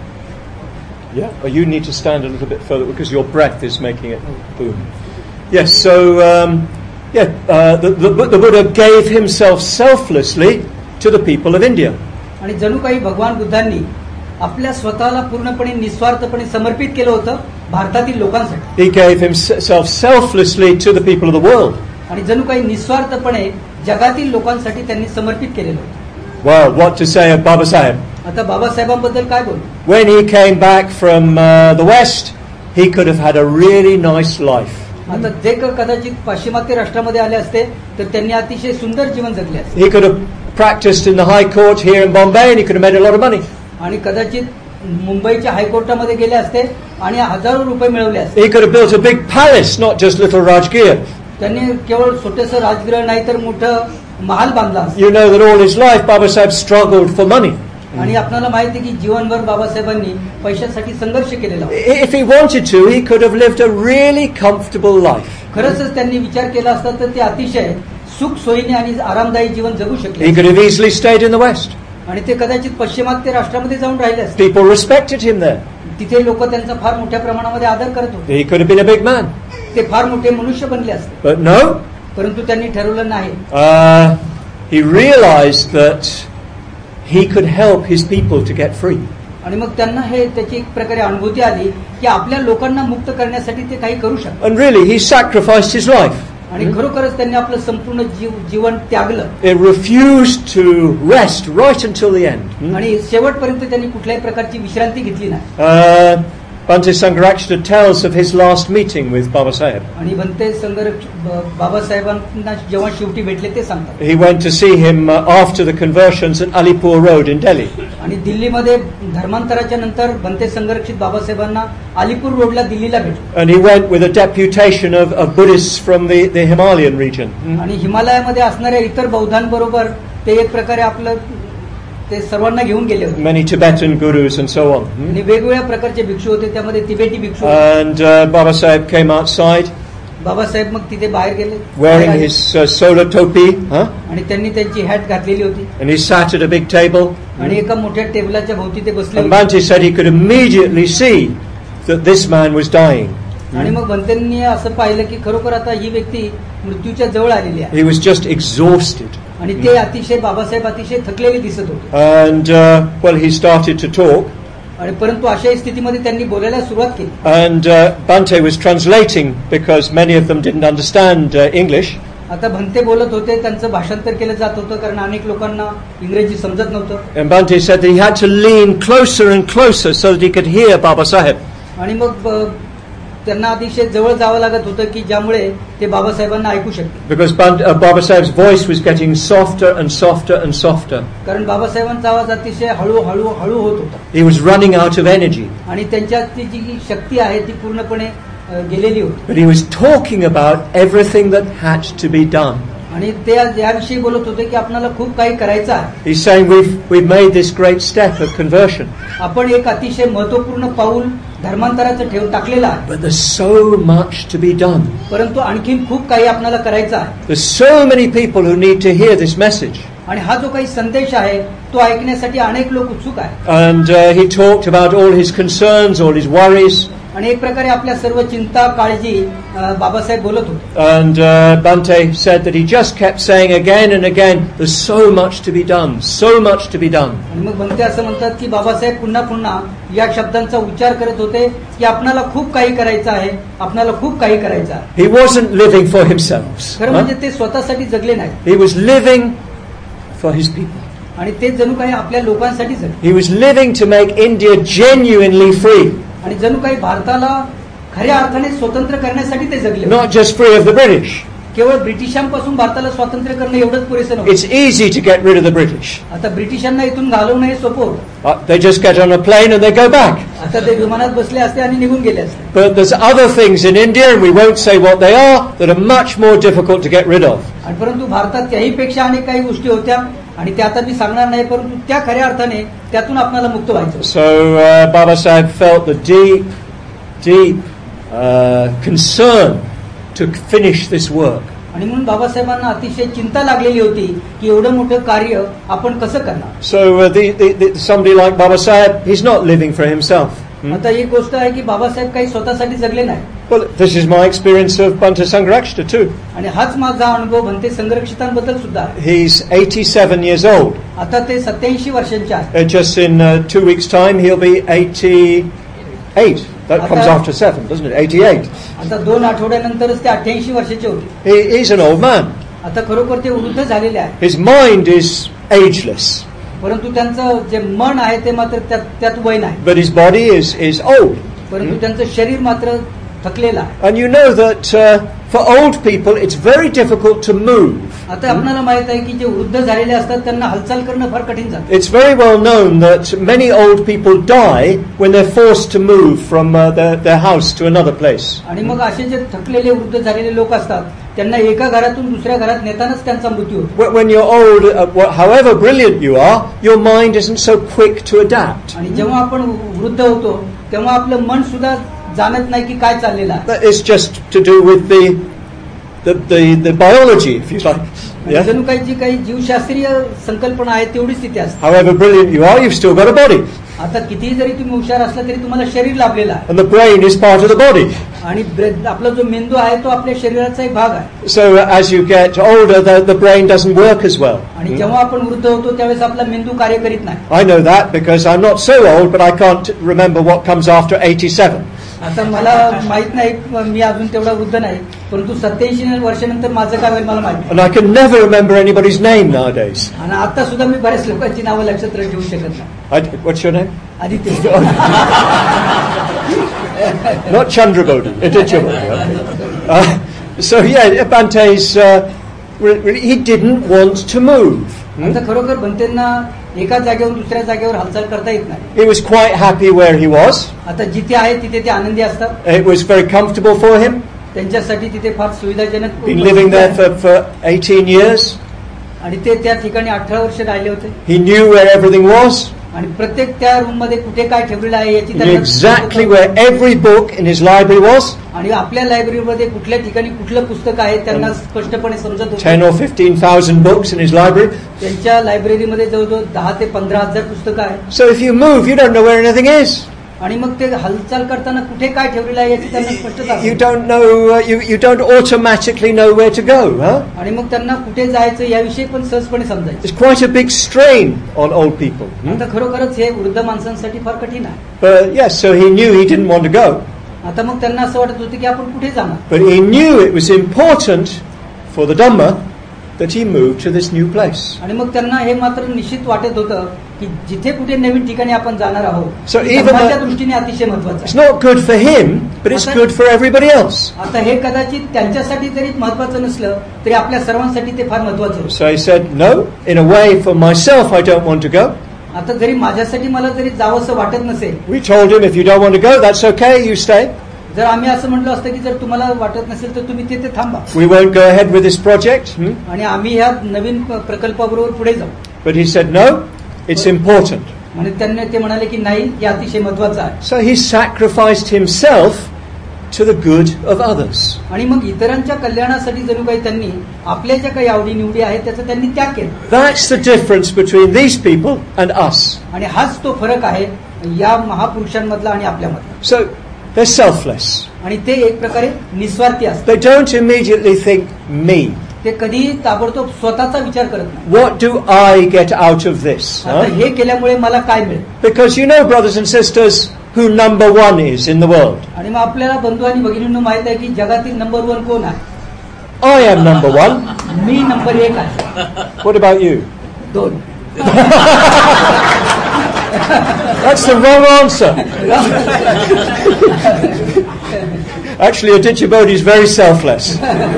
Yeah. Or you need to stand a little bit further because your breath is making it boom. Yes. So um, yeah, uh, the, the the Buddha gave himself selflessly to the people of India. आणि जणू काही भगवान बुद्धांनी आपल्या स्वतःला पूर्णपणे निस्वार्थपणे समर्पित केलं होतं भारतातील लोकांसाठी. He gave himself selflessly to the people of the world. आणि जणू काही निस्वार्थपणे जगातील लोकांसाठी त्यांनी समर्पित केलेलं होतं. Well, what to say of Baba Sahib? आता बाबासाहेबांबद्दल काय बोलू? When he came back from uh, the West, he could have had a really nice life. आता जे क- कदाचित पाश्चिमात्य राष्ट्रामध्ये आले असते तर त्यांनी अतिशय सुंदर जीवन जगले असते. He could have practiced in the High Court here in Bombay and he could have made a lot of money. आणि कदाचित मुंबईच्या हायकोर्टामध्ये गेले असते आणि हजारो रुपये मिळवले असते. He could have built a big palace, not just little Rajgir. त्यांनी केवळ छोटंसं राजगृह नाही तर मोठं महाल बांधला असता. You know that all his life Baba Sahib struggled for money. आणि आपल्याला माहिती आहे की जीवनभर बाबासाहेबांनी पैशासाठी संघर्ष केलेला होता. If he wanted to, he could have lived a really comfortable life. खरंच त्यांनी विचार केला असता तर ते अतिशय सुख सोयीने आणि आरामदायी जीवन जगू शकले. He could have easily stayed in the West. आणि ते कदाचित पश्चिमात्य राष्ट्रामध्ये जाऊन राहिले असते. People respected him there. तिथे लोक त्यांचा फार मोठ्या प्रमाणामध्ये आदर करत होते. He could have been a big man. ते फार मोठे मनुष्य बनले असते. But no, परंतु त्यांनी ठरवलं नाही. uh, he realized that he could help his people to get free. आणि मग त्यांना हे त्याची एक प्रकारे अनुभूती आली की आपल्या लोकांना मुक्त करण्यासाठी ते काही करू शकतात. And really, he sacrificed his life. आणि खरोखरच त्यांनी आपलं संपूर्ण जीव जीवन त्यागलं. He refused to rest right until the end. Hmm? आणि शेवटपर्यंत त्यांनी कुठल्याही प्रकारची विश्रांती घेतली नाही. Uh, Bhante Sangharakshita tells of his last meeting with Baba Sahib. आणि बनते संघर्ष बाबासाहेबांना जेव्हा शेवटी भेटले ते सांगतात. He went to see him uh, after the conversions at Alipur Road in Delhi. आणि दिल्लीमध्ये धर्मांतराच्या नंतर बनते संघर्षित बाबासाहेबांना अलीपूर रोडला दिल्लीला भेटले. And he went with a deputation of, of Buddhists from the, the Himalayan region. Hmm? आणि हिमालयामध्ये असणाऱ्या इतर बौद्धांबरोबर ते एक प्रकारे आपलं ते सर्वांना घेऊन गेले होते. Many Tibetan gurus and so on. Hmm? आणि वेगवेगळ्या प्रकारचे भिक्षू होते त्यामध्ये तिबेटी भिक्षू होते. And uh, Baba Sahib came outside Babasaheb मग तिथे बाहेर गेले wearing his uh, solar topi, huh? आणि त्यांनी त्यांची हॅट घातलेली होती And he sat at a big table. आणि एका मोठ्या टेबलाच्या भोवती ते बसले And होते. Bhante said he could immediately see that this man was dying. आणि मग भंतेंनी असं पाहिलं की खरोखर आता ही व्यक्ती मृत्यूच्या जवळ आलेली आहे. He was just exhausted. आणि ते अतिशय बाबासाहेब अतिशय थकलेले दिसत होते. And uh, well, he started to talk. आणि परंतु अशा स्थितीमध्ये त्यांनी बोलायला सुरुवात केली. And uh, Bhante was translating because many of them didn't understand uh, English. आता भंते बोलत होते त्यांचं भाषांतर केलं जात होतं कारण अनेक लोकांना इंग्रजी समजत नव्हतं. And Bhante said that he had to lean closer and closer so that he could hear Baba Sahib. आणि मग त्यांना अतिशय जवळ जावं लागत होतं की ज्यामुळे ते बाबासाहेबांना ऐकू शकते. Because Bhante, uh, Baba Sahib's voice was getting softer and softer and softer. कारण बाबासाहेबांचा आवाज अतिशय हळू हळू हळू होत होता. He was running out of energy. आणि त्यांच्यात जी शक्ती आहे ती पूर्णपणे गेलेली होती. But he was talking about everything that had to be done. आणि ते याविषयी बोलत होते की आपल्याला खूप काही करायचं आहे. He's saying we've we've made this great step of conversion. आपण एक अतिशय महत्वपूर्ण पाऊल धर्मांतराचं ठेव टाकलेलं आहे. But there's so much to be done. परंतु आणखीन खूप काही आपल्याला करायचं आहे. There's so many people who need to hear this message. आणि हा जो काही संदेश आहे तो ऐकण्यासाठी अनेक लोक उत्सुक आहेत. And uh, he talked about all his concerns, all his worries. आणि एक प्रकारे आपल्या सर्व चिंता काळजी अ, बाबासाहेब बोलत होते. And uh, Bhante said that he just kept saying again and again, there's so much to be done, so much to be done. आणि मग बनते असं म्हणतात की बाबासाहेब पुन्हा पुन्हा या शब्दांचा उच्चार करत होते की आपणाला खूप काही करायचं आहे, आपणाला खूप काही करायचं आहे. He wasn't living for himself. खरं huh? म्हणजे ते स्वतःसाठी जगले नाही. He was living for his people. आणि ते जणू काही आपल्या लोकांसाठी जगले. He was living to make India genuinely free. आणि जणू काही भारताला खऱ्या अर्थाने स्वतंत्र करण्यासाठी ते जगले. Not just free of the British. केवळ ब्रिटिशांपासून भारताला स्वातंत्र्य करणं एवढंच पुरेसं नव्हतं. It's easy to get rid of the British. आता ब्रिटिशांना इथून घालवणं हे सोपं होतं. Uh, they just get on a plane and they go back. आता ते विमानात बसले असते आणि निघून गेले असते. But there's other things in India, and we won't say what they are, that are much more difficult to get rid of. आणि परंतु भारतात त्याहीपेक्षा अनेक काही गोष्टी होत्या आणि त्या आता मी सांगणार नाही, परंतु त्या खऱ्या अर्थाने त्यातून आपल्याला मुक्त व्हायचं. So uh, Baba Sahib felt the deep, deep uh, concern to finish this work. आणि म्हणून बाबासाहेबांना अतिशय चिंता लागलेली होती की एवढं मोठं कार्य आपण कसं करणार. So uh, the, the, the, somebody like Baba Sahib, he's not living for himself. Hmm? आता एक गोष्ट आहे की बाबासाहेब काही स्वतःसाठी जगले नाही. Well, this is my experience of Bhante Sangharakshita too. आणि हाच माझा अनुभव बनते संरक्षितांबद्दल सुद्धा आहे. He's eighty-seven years old. आता ते सत्याऐंशी वर्षांचे आहेत. Uh, just in uh, two weeks' time, he'll be eighty-eight. That comes Ata- after seven, doesn't it? eighty-eight. आता दोन आठवड्यानंतरच ते अठ्ठ्याऐंशी वर्षाचे होते. He, he's an old man. आता खरोखर ते वृद्ध झालेले आहे. His mind is ageless, परंतु त्यांचं जे मन आहे ते मात्र त्यात त्यात वय नाही. but his body is, is old. परंतु त्यांचं शरीर मात्र थकलेलं आहे. And you know that uh, for old people, it's very difficult to move. आता आपल्याला माहित आहे की जे वृद्ध झालेले असतात त्यांना हालचाल करणं फार कठीण जातं. It's very well known that many old people die when they're forced to move from uh, their, their house to another place. आणि मग असे जे थकलेले वृद्ध झालेले लोक असतात त्यांना एका घरातून दुसऱ्या घरात नेतानाच त्यांचा मृत्यू होतो. When when you're old, uh, wh- however brilliant you are, your mind isn't so quick to adapt. आणि जेव्हा आपण वृद्ध होतो तेव्हा आपलं मन सुद्धा जाणत नाही की काय चाललेलं आहे. That is just to do with the the the, the biology, if you like. Yeah? जणू काही जी काही जीवशास्त्रीय संकल्पना आहे तेवढीच तिथे असते. However brilliant you are, you've still got a body, आता कितीही जरी तुम्ही हुशार असला तरी तुम्हाला शरीर लाभलेलं आहे. and the brain is part of the body. आणि ब्रे- आपला जो मेंदू आहे तो आपल्या शरीराचा एक भाग आहे. So uh, as you get older, the, the brain doesn't work as well. आणि जेव्हा आपण वृद्ध होतो त्यावेळेस आपला मेंदू कार्य करीत नाही. I know that because I'm not so old, but I can't remember what comes after eighty-seven. आता मला माहित नाही, मी अजून तेवढा वृद्ध नाही, परंतु सत्याऐंशी वर्षानंतर माझं काय होईल मला माहित. And I can never remember anybody's name nowadays. आणि आता सुद्धा मी बऱ्याच लोकांची नावं लक्षात ठेवू शकत नाही. I, what's your name? Aditya. Not Chandrabodhan. Aditya. Uh, so yeah, Bhante's, uh, re- re- he didn't want to move. आता खरोखर बनतेंना एका जागेवर दुसऱ्या जागेवर हालचाल करता येत नाही. He was quite happy where he was. आता जिथे आहे तिथे ते आनंदी असतात. It was very comfortable for him. त्यांच्यासाठी तिथे फार सुविधाजनक. Been living there for, for eighteen years. आणि ते त्या ठिकाणी अठरा वर्ष राहिले होते. He knew where everything was. आणि प्रत्येक त्या रूम मध्ये कुठे काय ठेवलेलं आहे याची He knew exactly where every book in his library was. आणि आपल्या लायब्ररीमध्ये कुठल्या ठिकाणी कुठलं पुस्तक आहे त्यांना स्पष्टपणे समजत Ten होतं. or fifteen thousand books in his library. त्यांच्या लायब्ररीमध्ये जवळजवळ दहा ते पंधरा हजार पुस्तकं आहेत. So if you move, you don't know where anything is. आणि मग ते हालचाल करताना कुठे काय ठेवलेलं आहे याची त्यांना स्पष्टता You असते. don't know. Uh, you you don't automatically know where to go, huh? आणि मग त्यांना कुठे जायचं याविषयी पण सहजपणे समजायचं. It's quite a big strain on old people. hmm? आता खरोखरच हे वृद्ध माणसांसाठी फार कठीण आहे. But yes, so he knew he didn't want to go. आता मग त्यांना असं वाटत होतं की आपण कुठे जाणार. But he knew it was important for the Dhamma that he moved to this new place. आणि मग त्यांना हे मात्र निश्चित वाटत होतं की जिथे कुठे नवीन ठिकाणी आपण जाणार आहोत So ते even धर्माच्या though- दृष्टीने अतिशय महत्वाचं It's आहे. not good for him, but it's good for everybody else. आता हे कदाचित त्यांच्यासाठी जरी महत्वाचं नसलं तरी आपल्या सर्वांसाठी ते फार महत्वाचं होतं. So he said, no, in a way for myself I don't want to go. आता जरी माझ्यासाठी मला जरी जावंसं वाटत नसेल, We told him, if you don't want to go, that's okay, you stay. जर आम्ही असं म्हटलं असतं की जर तुम्हाला वाटत नसेल तर तुम्ही तिथे थांबा We won't go ahead with this project. Hmm? आणि आम्ही ह्या नवीन प- प्रकल्पाबरोबर पुढे जाऊ. But he said, no, it's important. आणि त्यांनी ते म्हणाले की नाही, हे अतिशय महत्वाचं आहे. So he sacrificed himself to the good of others. आणि मग इतरांच्या कल्याणासाठी जणू काही त्यांनी आपल्या ज्या काही आवडीनिवडी आहेत त्याचा त्यांनी त्याग केला. That's the difference between these people and us. आणि हाच तो फरक आहे या महापुरुषांमधला आणि आपल्यामधला. So They're selfless. आणि ते एक प्रकारे निस्वार्थी असतात. They don't immediately think me. ते कधी ताबडतोब स्वतःचा विचार करत नाही. What do I get out of this? आता Huh? हे केल्यामुळे मला काय मिळेल? Because you know, brothers and sisters, who number one is in the world. आणि मग आपल्याला बंधू आणि भगिनींना माहित आहे की जगातील नंबर वन कोण आहे? I am number one. मी नंबर एक आहे. What about you? दोन. That's the wrong answer. Actually, Aditya is very selfless.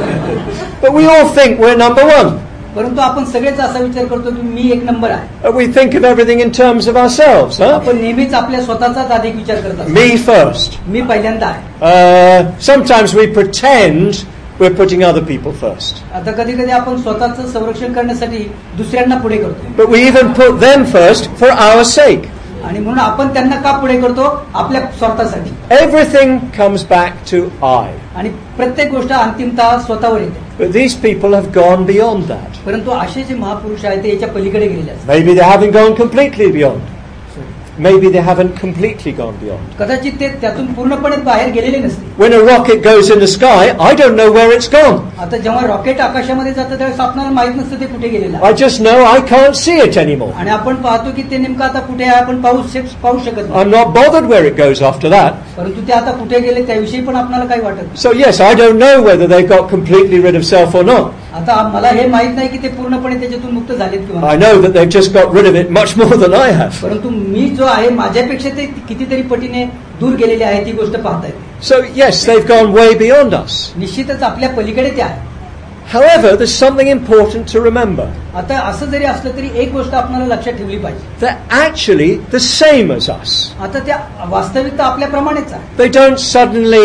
But we all think we're number one. परंतु आपण सगळेच असा विचार करतो की मी एक नंबर आहे. Uh, We think of everything in terms of ourselves. Huh? आपण नेहमीच आपल्या स्वतःचाच अधिक विचार करत असतो. Me first. मी पहिल्यांदा आहे. Uh, sometimes we pretend we're putting other people first. आता कधी कधी आपण स्वतःचं संरक्षण करण्यासाठी दुसऱ्यांना पुढे करतो. But we even put them first for our sake. आणि म्हणून आपण त्यांना का पुढे करतो? आपल्या स्वार्थासाठी. Everything comes back to I. आणि प्रत्येक गोष्ट अंतिमतः स्वतःवर येते. But these people have gone beyond that. परंतु असे जे महापुरुष आहेत ते याच्या पलीकडे गेलेले असतात. Maybe they haven't gone completely beyond. Maybe they haven't completely gone beyond. कदाचित ते त्यातून पूर्णपणे बाहेर गेलेले नसते. When a rocket goes in the sky, I don't know where it's gone. आता जेव्हा रॉकेट आकाशामध्ये जातं त्यावेळेस आपल्याला माहित नसतं ते कुठे गेलेलं आहे. I just know I can't see it anymore. आणि आपण पाहतो की ते नेमकं आता कुठे आहे आपण पाहू शक- पाहू शकत नाही. I'm not bothered where it goes after that. परंतु ते आता कुठे गेले त्याविषयी पण आपल्याला काही वाटत नाही. So yes, I don't know whether they got completely rid of self or not. आता मला हे माहित नाही की ते पूर्णपणे त्याच्यातून मुक्त झालेत किंवा I know that they've just got rid of it much more than I have. परंतु मी जो आहे माझ्यापेक्षा ते कितीतरी पटीने दूर गेलेले आहे ती गोष्ट पाहता येते. So yes, they've gone way beyond us. निश्चितच आपल्या पलीकडे ते आहे. However, there's something important to remember. आता असं जरी असलं तरी एक गोष्ट आपल्याला लक्षात ठेवली पाहिजे. They're actually the same as us. आता त्या वास्तविकता आपल्याप्रमाणेच आहे. They don't suddenly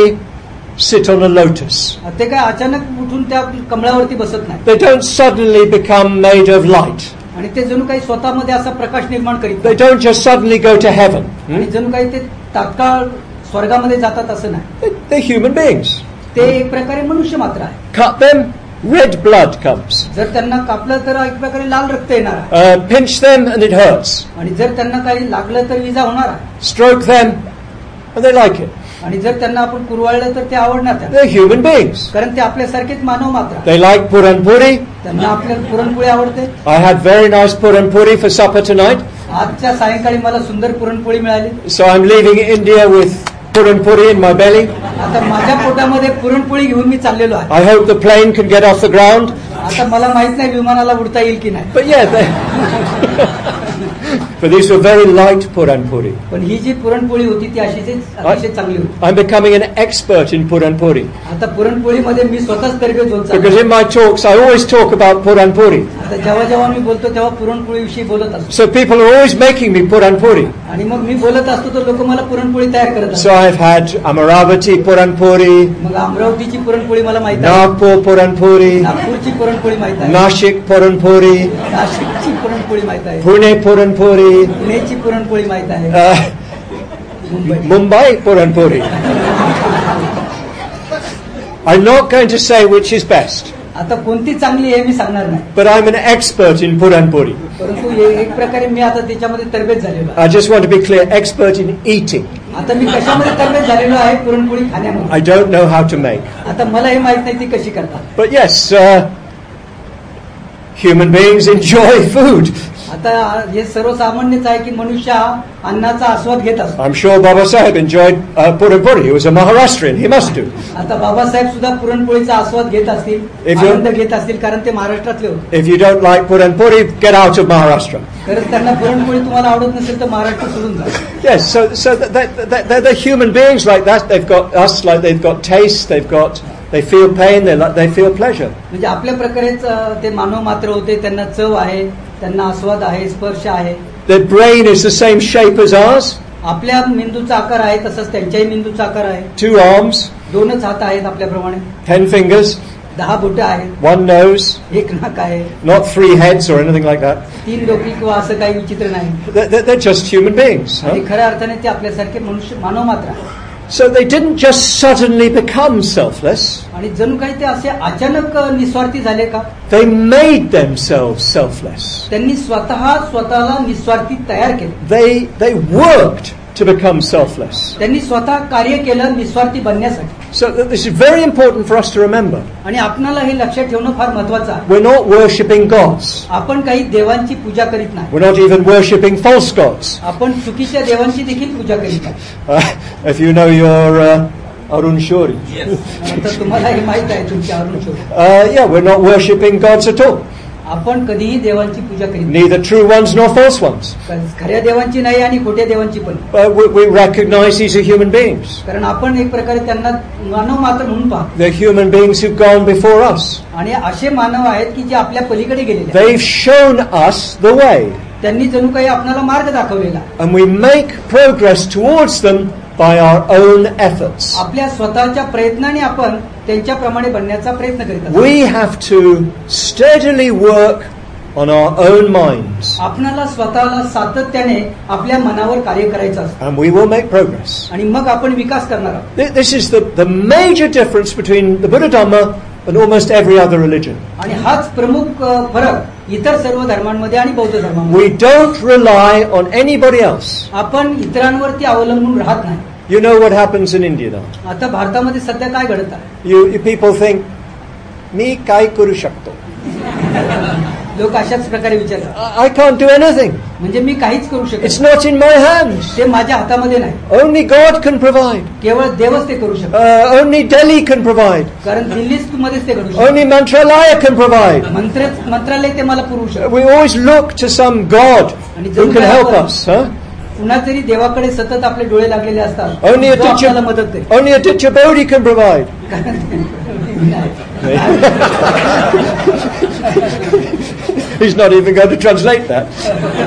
sit on a lotus. ते काय अचानक उठून त्या कमळावरती बसत नाही. They don't suddenly become made of light. आणि ते जणू काही स्वतःमध्ये असा प्रकाश निर्माण करीत They don't just suddenly go to heaven. आणि Hmm? जणू काही ते तात्काळ स्वर्गामध्ये जातात असं नाही. They- They're human beings. ते एक प्रकारे मनुष्य मात्र आहे. Cut them, red blood comes. जर त्यांना कापलं तर एक प्रकारे लाल रक्त येणार आहे. Uh, pinch them and it hurts. आणि जर त्यांना काही लागलं तर विजा होणार आहे. Stroke them and they like it. आणि जर त्यांना आपण कुरवाळलं तर ते आवडणार त्यांना. They're human beings. कारण ते आपल्यासारखेच मानव मात्र आहे. They like Puran Puri. त्यांना आपल्याला पुरणपोळी आवडते. I had very nice Puran Puri for supper tonight. आजच्या सायंकाळी मला सुंदर पुरणपोळी मिळाली. So I'm leaving India with Puran Puri in my belly. आता माझ्या पोटामध्ये पुरणपोळी घेऊन मी चाललेलो आहे. I hope the plane can get off the ground. आता मला माहित नाही विमानाला उडता येईल की नाही. But yeah, they but these were very light Puran Puri. पण ही जी पुरणपोळी होती ती अशीच अतिशय चांगली होती. I'm becoming an expert in Puran Puri. आता पुरणपोळीमध्ये मी स्वतःच तरबेज होत चाललो. Because in my talks, I always talk about Puran Puri. आता जेव्हा जेव्हा मी बोलतो तेव्हा पुरणपोळीविषयी बोलत असतो. So people are always making me Puran Puri. आणि मग मी बोलत असतो तर लोक मला पुरणपोळी तयार करत So असतात. I've had Amaravati Puran Puri, मग अमरावतीची पुरणपोळी मला माहित आहे. Nagpur Puran Puri, नागपूरची पुरणपोळी माहित आहे. Nashik Puran Puri, नाशिकची पुरणपोळी माहित आहे. Pune Puran Puri, पुण्याची पुरणपोळी माहित आहे. uh, Mumbai. Mumbai Puran Puri. I'm not going to say which is best, आता कोणती चांगली आहे मी सांगणार नाही. but I'm an expert in Puran Puri. परंतु हे एक प्रकारे मी आता त्याच्यामध्ये तरबेज झालेलो आहे. I just want to be clear, expert in eating. आता मी कशामध्ये तरबेज झालेलो आहे? पुरणपोळी खाण्यामध्ये. I don't know how to make. आता मला हे माहित नाही ती कशी करतात. But yes, uh, human beings enjoy food. आता हे सर्वसामान्यच आहे की मनुष्य हा अन्नाचा आस्वाद घेत असतो. I'm sure Baba Sahib enjoyed uh, Puran Puri. He was a Maharashtrian. He must do. आता बाबासाहेब सुद्धा पुरणपोळीचा आस्वाद घेत असतील, If you- आनंद घेत असतील कारण ते महाराष्ट्रातले होते. If you don't like Puran Puri, get out of Maharashtra. खरंच त्यांना पुरणपोळी तुम्हाला आवडत नसेल तर महाराष्ट्र सोडून जा. Yes, so so they, they, they're, they're human beings like that. They've got us, like they've got taste. They've got they feel pain. They like they feel pleasure. म्हणजे आपल्या प्रकारेच अं, ते मानव मात्र होते. त्यांना चव आहे, त्यांना आस्वाद आहे, स्पर्श आहे. Their brain is the same shape as ours. आपल्या मेंदूचा आकार आहे तसंच त्यांच्याही मेंदूचा आकार आहे. Two arms, दोनच हात आहेत आपल्याप्रमाणे, ten fingers, दहा बोटं आहेत, one nose, एक नाक आहे, not three heads or anything like that. तीन डोकी किंवा असं काही विचित्र नाही. They're, they're- they're just human beings. आणि Huh? खऱ्या अर्थाने ते आपल्यासारखे मनुष्य मानव मात्र आहे. So they didn't just suddenly become selfless. आणि जणू काही ते असे अचानक निस्वार्थी झाले का? They made themselves selfless. त्यांनी स्वतः स्वतःला निस्वार्थी तयार केले. They they worked to become selfless. त्यांनी स्वतः कार्य केलं निस्वार्थी बनण्यासाठी. So this is very important for us to remember. आणि आपणाला हे लक्षात ठेवणं फार महत्वाचं आहे. We're not worshipping gods. आपण काही देवांची पूजा करीत नाही. We're not even worshipping false gods. आपण चुकीच्या देवांची देखील पूजा करीत नाही. Uh, if you know your uh, Arun Shori. आता तुम्हाला हे माहित आहे तुमच्या अरुण शोरी. Uh, yeah, we're not worshipping gods at all. आपण कधीही देवांची पूजा करीत नाही. Neither true ones nor false ones. खऱ्या देवांची नाही आणि खोट्या देवांची पण. But we, we recognize these are human beings. कारण आपण एक प्रकारे त्यांना मानव मात्र म्हणून पाहतो. They're human beings who've gone before us. आणि असे मानव आहेत की जे आपल्या पलीकडे गेलेले आहेत. They've shown us the way. त्यांनी जणू काही आपल्याला मार्ग दाखवलेला. And we make progress towards them by our own efforts. आपल्या स्वतःच्या प्रयत्नाने आपण त्यांच्याप्रमाणे बनण्याचा प्रयत्न करीत आहोत. We have to steadily work on our own minds. आपणाला स्वतःला सातत्याने आपल्या मनावर कार्य करायचं असतं. And we will make progress. आणि मग आपण विकास करणार आहोत. This is the, the major difference between the Buddha Dhamma and almost every other religion. आणि हाच प्रमुख फरक इतर सर्व धर्मांमध्ये आणि बौद्ध धर्मामध्ये. We don't rely on anybody else. आपण इतरांवरती अवलंबून राहत नाही. You know what happens in India now. आता भारतामध्ये सध्या काय घडत आहे? You, you people think, मी काय करू शकतो? लोक अशाच प्रकारे विचारतात. I can't do anything. म्हणजे मी काहीच करू शकत It's not in my hands. ते माझ्या हातामध्ये नाही. Only God can provide. केवळ देवच ते करू शकतो. Uh, only Delhi can provide. कारण दिल्लीच मध्येच ते करू शकतो. Only Mantralaya can provide. मंत्र मंत्रालय ते मला पुरवू शकतो. We always look to some God who can help us. Huh? पुन्हा तरी देवाकडे सतत आपले डोळे लागलेले असतात. Only a जो आपल्याला teacher, मदत करेल. only a teacher Bodhi can provide. He's not even going to translate that.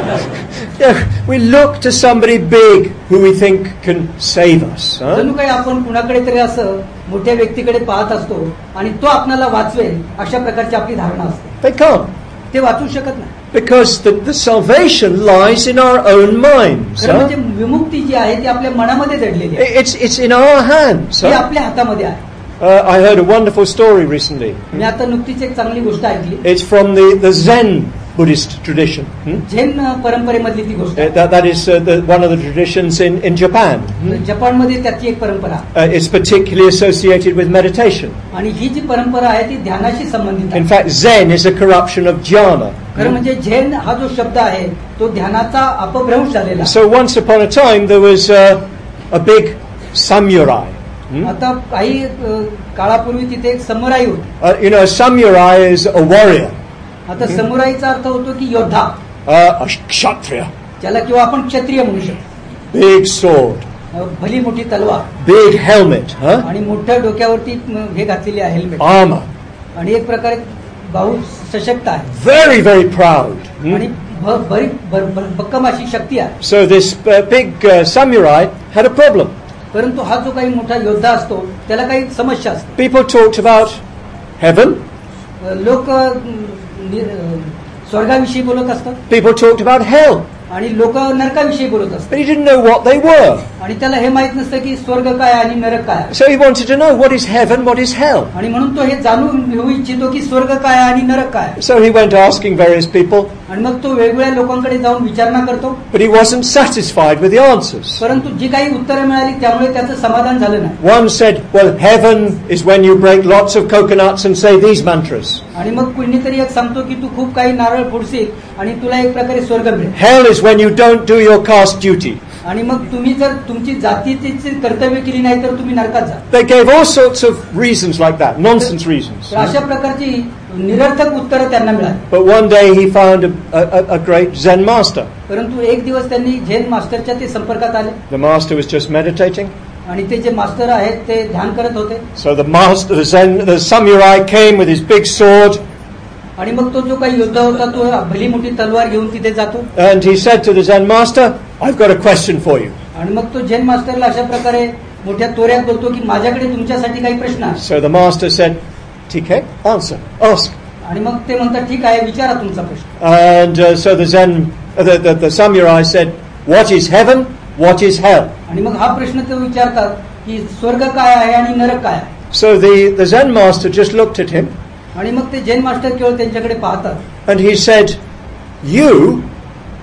Yeah, we look to somebody big who we think can save us. Huh? जणू काही आपण कुणाकडे तरी असं मोठ्या व्यक्तीकडे पाहत असतो आणि तो आपल्याला वाचवेल अशा प्रकारची आपली धारणा असते. They can't. ते वाचू शकत नाही. Because the, the salvation lies in our own minds. खरं Huh? म्हणजे विमुक्ती जी आहे ती आपल्या मनामध्ये दडलेली आहे. It's, it's in our hands. ती Huh? आपल्या हातामध्ये आहे. Uh, I heard a wonderful story recently. मी आता नुकतीच एक चांगली गोष्ट ऐकली. It's from the, the Zen Buddhist tradition. Hmm? Zen परंपरेमधली ती गोष्ट Uh, आहे. that, that is uh, the, one of the traditions in, in Japan. Hmm? जपानमध्ये त्याची एक परंपरा आहे. Uh, it's particularly associated with meditation. आणि ही जी परंपरा आहे ती ध्यानाशी संबंधित In आहे. fact, Zen is a corruption of jhana. खरं म्हणजे झेन हा जो शब्द आहे तो ध्यानाचा अपभ्रंश झालेला आहे. So once upon a time there was uh, a big samurai. Hmm? आता काही अ, काळापूर्वी तिथे एक समुराई होती. Uh, you know, a samurai is a warrior, आता समुराईचा अर्थ होतो की योद्धा, uh, a kshatriya, ज्याला किंवा आपण क्षत्रिय म्हणू शकतो. big sword, अ, भली मोठी तलवार big helmet, huh? आणि मोठ्या डोक्यावरती अ, हे घातलेली आहे हेल्मेट armor, आणि एक प्रकारे बाहू सशक्त आहे very, very proud. Hmm? आणि भ- बरी भ- भ- भक्कम अशी शक्ती आहे. So this uh, big uh, samurai had a problem. परंतु हा जो काही मोठा योद्धा असतो त्याला काही समस्या असते. People talked about heaven, अ, लोक अ, नि- अ, स्वर्गाविषयी बोलत असतात people talked about hell, आणि लोक नरकाविषयी बोलत असतात. but he didn't know what they were. आणि त्याला हे माहित नसतं की स्वर्ग काय आणि नरक काय आहे. So he wanted to know what is heaven, what is hell. आणि म्हणून तो हे जाणून घेऊ इच्छितो की स्वर्ग काय आहे आणि नरक काय आहे. So he went asking various people, आणि मग तो वेगवेगळ्या लोकांकडे जाऊन विचारणा करतो. but he wasn't satisfied with the answers. परंतु जी काही उत्तरं मिळाली त्यामुळे त्याचं समाधान झालं नाही. One said, well, heaven is when you break lots of coconuts and say these mantras. आणि मग कुणीतरी एक सांगतो की तू खूप काही नारळ फोडशील आणि तुला एक प्रकारे स्वर्ग मिळेल. Hell is when you don't do your caste duty. आणि मग तुम्ही जर तुमची जातीची कर्तव्य केली नाही तर तुम्ही नरकात जा. They gave all sorts of reasons like that, nonsense reasons. तर अशा प्रकारची निरर्थक उत्तरं त्यांना मिळाली. But one day he found a, a, a great Zen master. परंतु एक दिवस त्यांनी झेन मास्टरच्या ते संपर्कात आले The master was just meditating. आणि ते जे मास्टर आहेत ते ध्यान करत होते. So the master, the Zen, the samurai came with his big sword. आणि मग तो जो काही योद्धा होता तो भली मोठी तलवार घेऊन तिथे जातो. And he said to the Zen master, I've got a question for you. आणि मग तो झेन मास्टरला अशा प्रकारे मोठ्या तोऱ्यात बोलतो की माझ्याकडे तुमच्यासाठी काही प्रश्न आहे. So the master said, T K, answer, ask. आणि मग ते म्हणतात ठीक आहे विचारा तुमचा प्रश्न. And uh, so the Zen, uh, the, the, the samurai said, what is heaven, what is hell? आणि मग हा प्रश्न ते विचारतात की स्वर्ग काय आहे आणि नरक काय आहे. So the, the Zen master just looked at him आणि मग ते झेन मास्टर केवळ त्यांच्याकडे पाहतात. and he said, you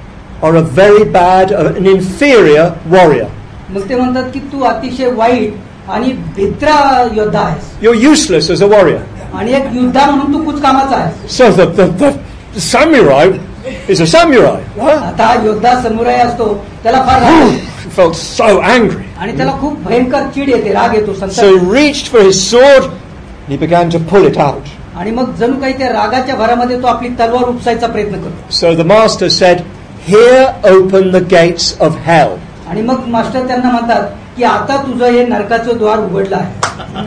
are a very bad, an inferior warrior. मग ते म्हणतात की तू अतिशय वाईट आणि भित्रा योद्धा आहेस. You're useless as a warrior. आणि एक योद्धा म्हणून तू कुछ कामाचा आहेस. So the, the, the samurai is a samurai. Huh? आता हा योद्धा समुराई असतो, त्याला फार राग येतो. He felt so angry. आणि त्याला खूप भयंकर चिड येते, राग येतो, So संताप. he reached for his sword and he began to pull it out. आणि मग जणू काही त्या रागाच्या भरामध्ये तो आपली तलवार उपसायचा प्रयत्न करतो. So the master said, "Here open the gates of hell." आणि मग मास्टर त्यांना म्हणतात की आता तुझं हे नरकाचं द्वार उघडलं आहे.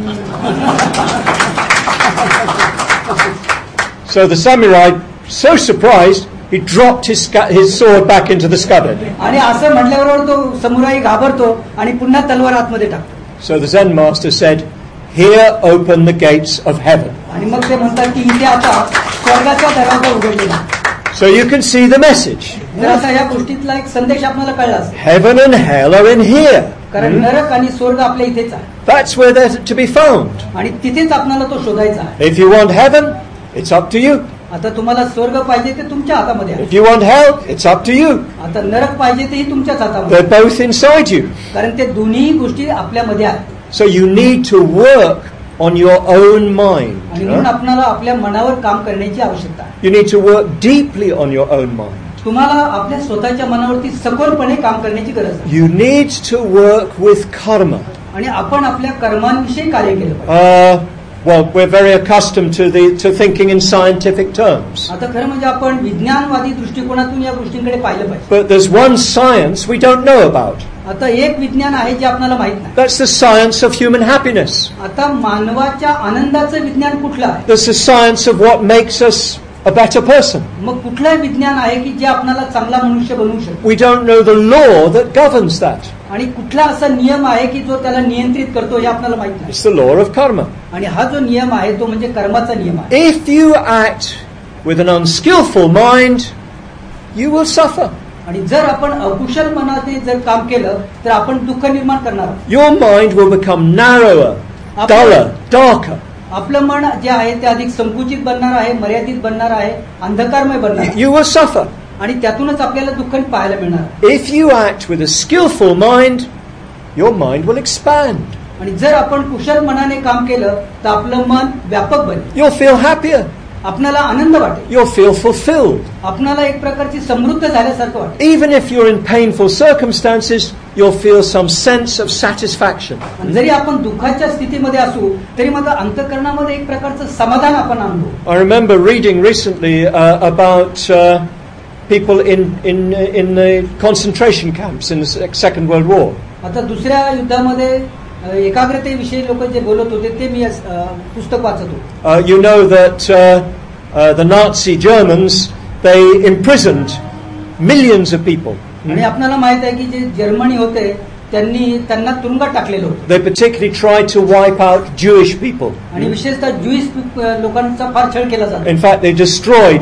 So the samurai, so surprised, he dropped his sca- his sword back into the scabbard. आणि असं म्हटल्याबरोबर तो समुराई घाबरतो आणि पुन्हा तलवार आतमध्ये टाकतो. So the Zen master said, "Here open the gates of heaven." आणि मग ते म्हणतात की इथे आता स्वर्गाचा दरवाजा उघडलेला आहे. So you can see the message. तर आता या गोष्टीतला एक संदेश आपल्याला कळला असेल. Heaven and hell are in here. कारण नरक आणि स्वर्ग आपल्या इथेच आहे That's where they're to be found. आणि तिथेच आपल्याला तो शोधायचा आहे. If you want heaven, it's up to you. आता तुम्हाला स्वर्ग पाहिजे ते तुमच्या हातामध्ये आहे. If you want hell, it's up to you. आता नरक पाहिजे तेही तुमच्याच हातामध्ये They're both inside you. आहे. कारण ते दोन्ही गोष्टी आपल्यामध्ये आहेत. So you need to work on your own mind. आणि म्हणून आपल्याला आपल्या मनावर काम करण्याची आवश्यकता आहे. You need to work deeply on your own mind. तुम्हाला आपल्या स्वतःच्या मनावरती सखोलपणे काम करण्याची गरज आहे. You need to work with karma. आणि आपण आपल्या कर्मांविषयी कार्य केलं पाहिजे. Uh, well, we're very accustomed to the to thinking in scientific terms. आता खरं म्हणजे आपण विज्ञानवादी दृष्टिकोनातून या गोष्टींकडे पाहिलं पाहिजे. But there's one science we don't know about. आता एक विज्ञान आहे जे आपल्याला माहित नाही. That's the science of human happiness. आता मानवाच्या आनंदाचं विज्ञान कुठलं आहे? That's the science of what makes us a better person. मग कुठलं विज्ञान आहे की जे आपल्याला चांगला मनुष्य बनवू शकतो? We don't know the law that governs that. आणि कुठला असा नियम आहे की जो त्याला नियंत्रित करतो हे आपल्याला माहित नाही. It's the law of karma. आणि हा जो नियम आहे तो म्हणजे कर्माचा नियम आहे. If you act with an unskillful mind, you will suffer. आणि जर आपण अकुशल मनाने जर काम केलं तर आपण दुःख निर्माण करणार आहोत. Your mind will become narrower, duller, darker. आपलं मन जे आहे ते अधिक संकुचित बनणार आहे, मर्यादित बनणार आहे, अंधकारमय बनणार आहे. You will suffer. आणि त्यातूनच आपल्याला दुःख पाहायला मिळणार आहे. If you act with a skillful mind, your mind will expand. आणि जर आपण कुशल मनाने काम केलं तर आपलं मन व्यापक बनेल. You'll feel happier. आपल्याला आनंद वाटेल. You'll feel fulfilled. आपल्याला एक प्रकारची समृद्ध झाल्यासारखं वाटेल. Even if you're in painful circumstances, you'll feel some sense of satisfaction. आणि जरी आपण दुःखाच्या स्थितीमध्ये असू तरी मात्र अंतःकरणामध्ये एक प्रकारचं समाधान आपण अनुभवू. I remember reading recently uh, about uh, people in in in the concentration camps in the Second World War. आता दुसऱ्या युद्धामध्ये एकाग्रतेविषयी लोक जे बोलत होते ते मी पुस्तक वाचत होतो. Uh, you know that uh, uh, the Nazi Germans, they imprisoned millions of people. आणि आपल्याला माहित आहे की जे जर्मनी होते त्यांनी त्यांना तुरुंगात टाकलेलं होतं. They particularly tried to wipe out Jewish people. आणि विशेषतः ज्यूइश लोकांचा फार छळ केला जातो. In fact, they destroyed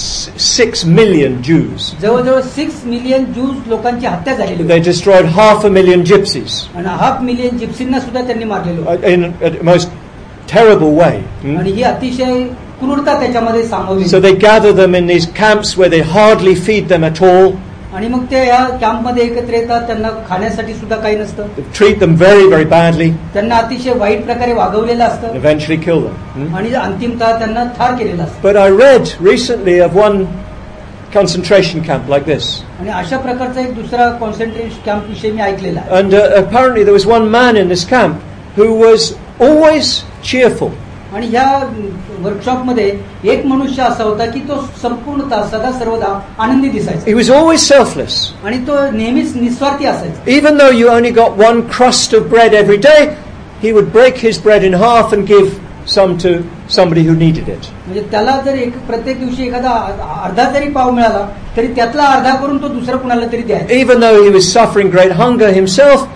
six million Jews. जवळजवळ सिक्स मिलियन ज्यूज लोकांची हत्या झालेली They होती. destroyed half a million gypsies आणि हाफ मिलियन जिप्सींना सुद्धा त्यांनी मारलेलं होतं. uh, in a most terrible way. Hmm? आणि ही अतिशय क्रूरता त्याच्यामध्ये सामावली. So they gather them in these camps where they hardly feed them at all. आणि मग ते या कॅम्पमध्ये एकत्र येतात, त्यांना खाण्यासाठी सुद्धा काही नसतं. They treat them very, very badly. त्यांना अतिशय वाईट प्रकारे वागवलेलं असतं. Eventually kill them. Hmm? आणि अंतिमतः त्यांना ठार केलेलं असतं. But I read recently of one concentration camp like this. आणि अशा प्रकारचा एक दुसरा कॉन्सन्ट्रेशन कॅम्प विषयी मी ऐकलेला आहे. And uh, apparently there was one man in this camp who was always cheerful. आणि ह्या वर्कशॉपमध्ये एक मनुष्य असा होता की तो संपूर्णतः सदा सर्वदा आनंदी दिसायचा. He was always selfless. आणि तो नेहमीच निस्वार्थी असायचा. Even though you only got one crust of bread every day, he would break his bread in half and give some to somebody who needed it. म्हणजे त्याला जर एक प्रत्येक दिवशी एखादा अर्धा जरी पाव मिळाला तरी त्यातला अर्धा करून तो दुसऱ्या कुणाला तरी द्यायचा. Even though he was suffering great hunger himself,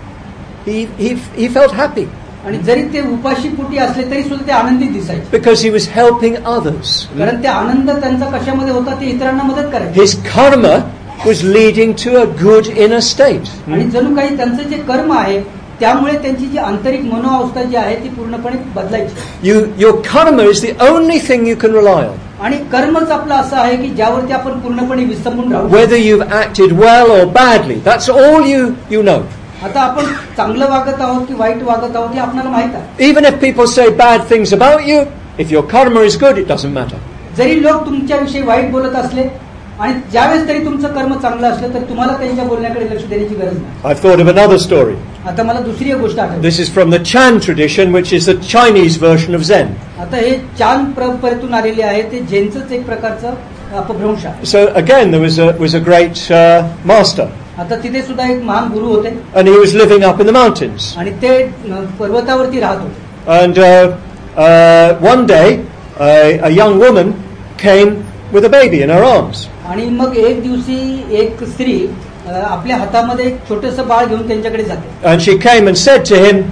he he he felt happy. आणि जरी ते उपाशी पोटी असले तरी सुद्धा ते आनंदित दिसायचे. Because he was helping others. कारण ते आनंद त्यांचा कशामध्ये होता ते इतरांना मदत करायचे. His karma was leading to a good inner state. आणि जणू काही त्यांचं जे कर्म आहे त्यामुळे त्यांची जी आंतरिक मनोअवस्था जी आहे ती पूर्णपणे बदलायची. You, your karma is the only thing you can rely on. आणि कर्मच आपलं असं आहे की ज्यावरती आपण पूर्णपणे विसंबून राहू. Whether you've acted well or badly, that's all you you know. आता आपण चांगलं वागत आहोत की वाईट वागत आहोत हे आपल्याला माहित आहे. Even if people say bad things about you, if your karma is good, it doesn't matter. जरी लोक तुमच्याविषयी वाईट बोलत असले आणि ज्यावेळेस तरी तुमचं कर्म चांगलं असलं तर तुम्हाला त्यांच्या बोलण्याकडे लक्ष देण्याची गरज नाही. I've thought of another story. आता मला दुसरी एक गोष्ट आठवली. This is from the Chan tradition, which is the Chinese version of Zen. आता हे चान परंपरेतून आलेले आहे, ते जैनचंच एक प्रकारचं अपभ्रंश आहे. So again, there was a was a great uh, master, आता तिथे सुद्धा एक महान गुरु होते and he was living up in the mountains. आणि ते पर्वतावरती राहत होते. And uh, uh, one day, uh, a young woman came with a baby in her arms. आणि मग एक दिवशी एक स्त्री आपल्या हातामध्ये एक छोटंसं बाळ घेऊन त्यांच्याकडे जाते. And she came and said to him,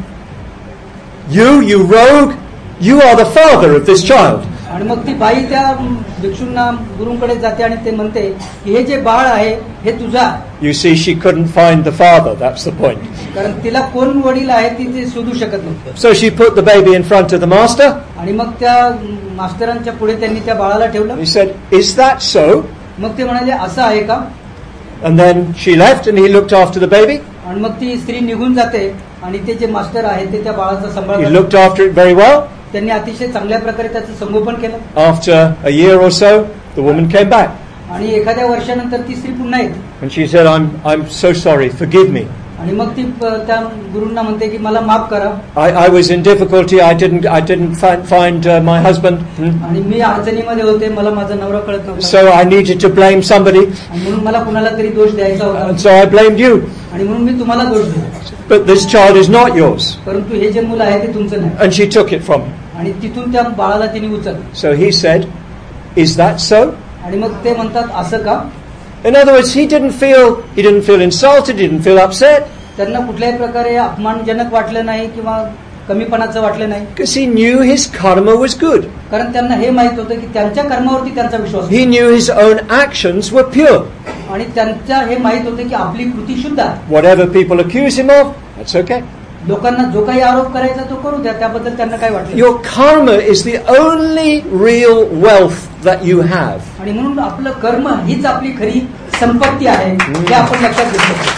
"You, you rogue, you are the father of this child." आणि मग ती बाई त्या भिक्षूंना गुरुंकडे जाते आणि ते म्हणते की हे जे बाळ आहे हे तुझा. You see, she couldn't find the father. That's the point. कारण तिला कोण वडील आहे ती ते शोधू शकत नव्हती. So she put the baby in front of the master. आणि मग त्या मास्तरांच्या पुढे त्यांनी त्या बाळाला ठेवलं. He said, "Is that so?" मग ते म्हणाले असं आहे का? And then she left, and he looked after the baby. आणि मग ती स्त्री निघून जाते आणि ते जे मास्टर आहे ते त्या बाळाचा सांभाळ He करतात. looked after it very well. त्यांनी अतिशय चांगल्या प्रकारे त्याचं संगोपन केलं. After a year or so, the woman came back, आणि एखाद्या वर्षानंतर ती स्त्री पुन्हा येते. and she said, "I'm I'm so sorry. Forgive me. आणि मग ती त्या गुरूंना म्हणते की मला माफ करा. I I was in difficulty. I didn't I didn't find find uh, my husband. Hmm? आणि मी अडचणीमध्ये होते, मला माझा नवरा कळत नव्हता. So I needed to blame somebody, आणि म्हणून मला कुणाला तरी दोष द्यायचा होता. and so I blamed you. आणि म्हणून मी तुम्हाला दोष दिला. But this child is not yours." परंतु हे जे मुलं आहे ते तुमचं नाही. And she took it from him. आणि तिथून त्या बाळाला तिने उचललं. So he said, "Is that so?" आणि मग ते म्हणतात असं का? In other words, he didn't feel he didn't feel insulted. He didn't feel upset. त्यांना कुठल्याही प्रकारे अपमानजनक वाटलं नाही किंवा कमीपणाचं वाटलं नाही. Because he knew his karma was good. कारण त्यांना हे माहित होतं की त्यांच्या कर्मावरती त्यांचा विश्वास He knew his own actions were pure. आणि त्यांच्या हे माहित होतं की आपली कृती शुद्ध आहे. Whatever people accuse him of, that's okay. लोकांना जो काही आरोप करायचा तो करू द्या, त्याबद्दल त्यांना काय वाटलं. Your karma is the only real wealth that you have. आणि म्हणून आपलं कर्म हीच आपली खरी संपत्ती आहे हे आपण लक्षात घेतलं.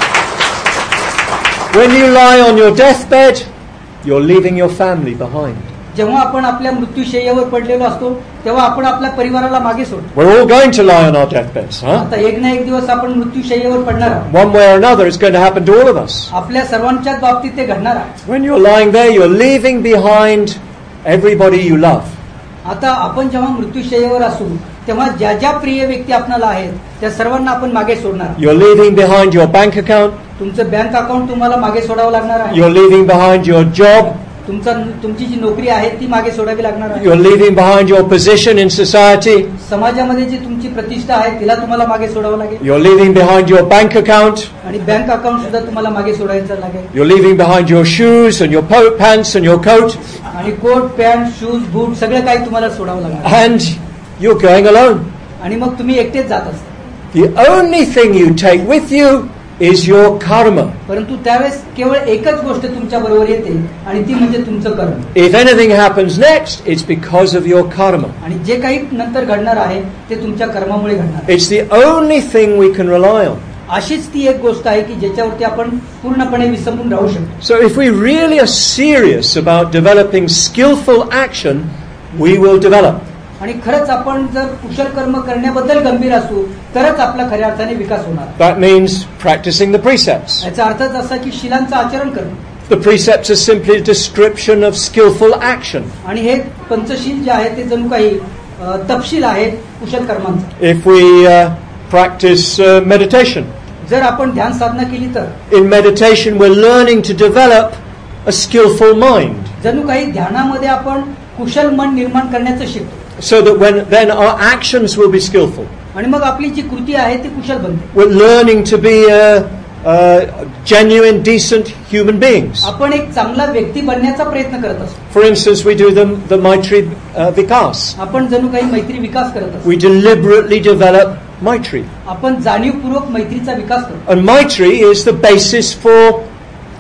When you lie on your deathbed, you're leaving your family behind. जेव्हा आपण आपल्या मृत्यूशय्यावर पडलेलो असतो तेव्हा आपण आपल्या परिवाराला मागे सोडतो. We're all going to lie on our deathbeds, huh? आता एक ना एक दिवस आपण मृत्यूशय्यावर पडणार आहोत. One way or another, it's going to happen to all of us. आपल्या सर्वांच्याच बाबतीत ते घडणार आहे. When you're lying there, you're leaving behind everybody you love. आता आपण जेव्हा मृत्यूशय्यावर असू तेव्हा ज्या ज्या प्रिय व्यक्ती आपल्याला आहेत त्या सर्वांना आपण मागे सोडणार. You're leaving behind your bank account. तुमचं बँक अकाउंट तुम्हाला मागे सोडावं लागणार आहे. You're leaving behind your job. तुमचा तुमची जी नोकरी आहे ती मागे सोडावी लागणार आहे. You're leaving behind your position in society. समाजामध्ये जी तुमची प्रतिष्ठा आहे तिला तुम्हाला मागे सोडावं लागेल. You're leaving behind your bank account. आणि बँक अकाउंट सुद्धा तुम्हाला मागे सोडायचं लागेल. You're leaving behind your shoes and your po- pants and your coat. आणि कोट पॅन्ट शूज बूट सगळं काही तुम्हाला सोडावं लागणार. And you're going alone. आणि मग तुम्ही एकटेच जात असता. The only thing you take with you is your karma. परंतु त्यावेळेस केवळ एकच गोष्ट तुमच्या बरोबर येते आणि ती म्हणजे तुमचं कर्म. If anything happens next, it's because of your karma. आणि जे काही नंतर घडणार आहे ते तुमच्या कर्मामुळे घडणार. It's the only thing we can rely on. अशीच ती एक गोष्ट आहे की ज्याच्यावरती आपण पूर्णपणे विसंबून राहू शकतो. So if we really are serious about developing skillful action, we will develop. आणि खरंच आपण जर कुशल कर्म करण्याबद्दल गंभीर असू तरच आपला खऱ्या अर्थाने विकास होणार. That means practicing the precepts. याचा अर्थच असा की शिलांचं आचरण करणं. The precepts are simply a description of skillful action. आणि हे पंचशील जे आहे ते जणू काही अ, तपशील आहे कुशल कर्मांचा. If we uh, practice uh, meditation, जर आपण ध्यान साधना केली तर in meditation we're learning to develop a skillful mind. जणू काही ध्यानामध्ये आपण कुशल मन निर्माण करण्याचं शिकतो. So that when then our actions will be skillful. आणि मग आपली जी कृती आहे ती कुशल बनते. We're learning to be uh, uh, genuine, decent human beings. आपण एक चांगला व्यक्ती बनण्याचा प्रयत्न करत असतो. For instance, we do the, the Maitri uh, Vikas. आपण जणू काही मैत्री विकास करत असतो. We deliberately develop Maitri. आपण जाणीवपूर्वक मैत्रीचा विकास करतो. And Maitri is the basis for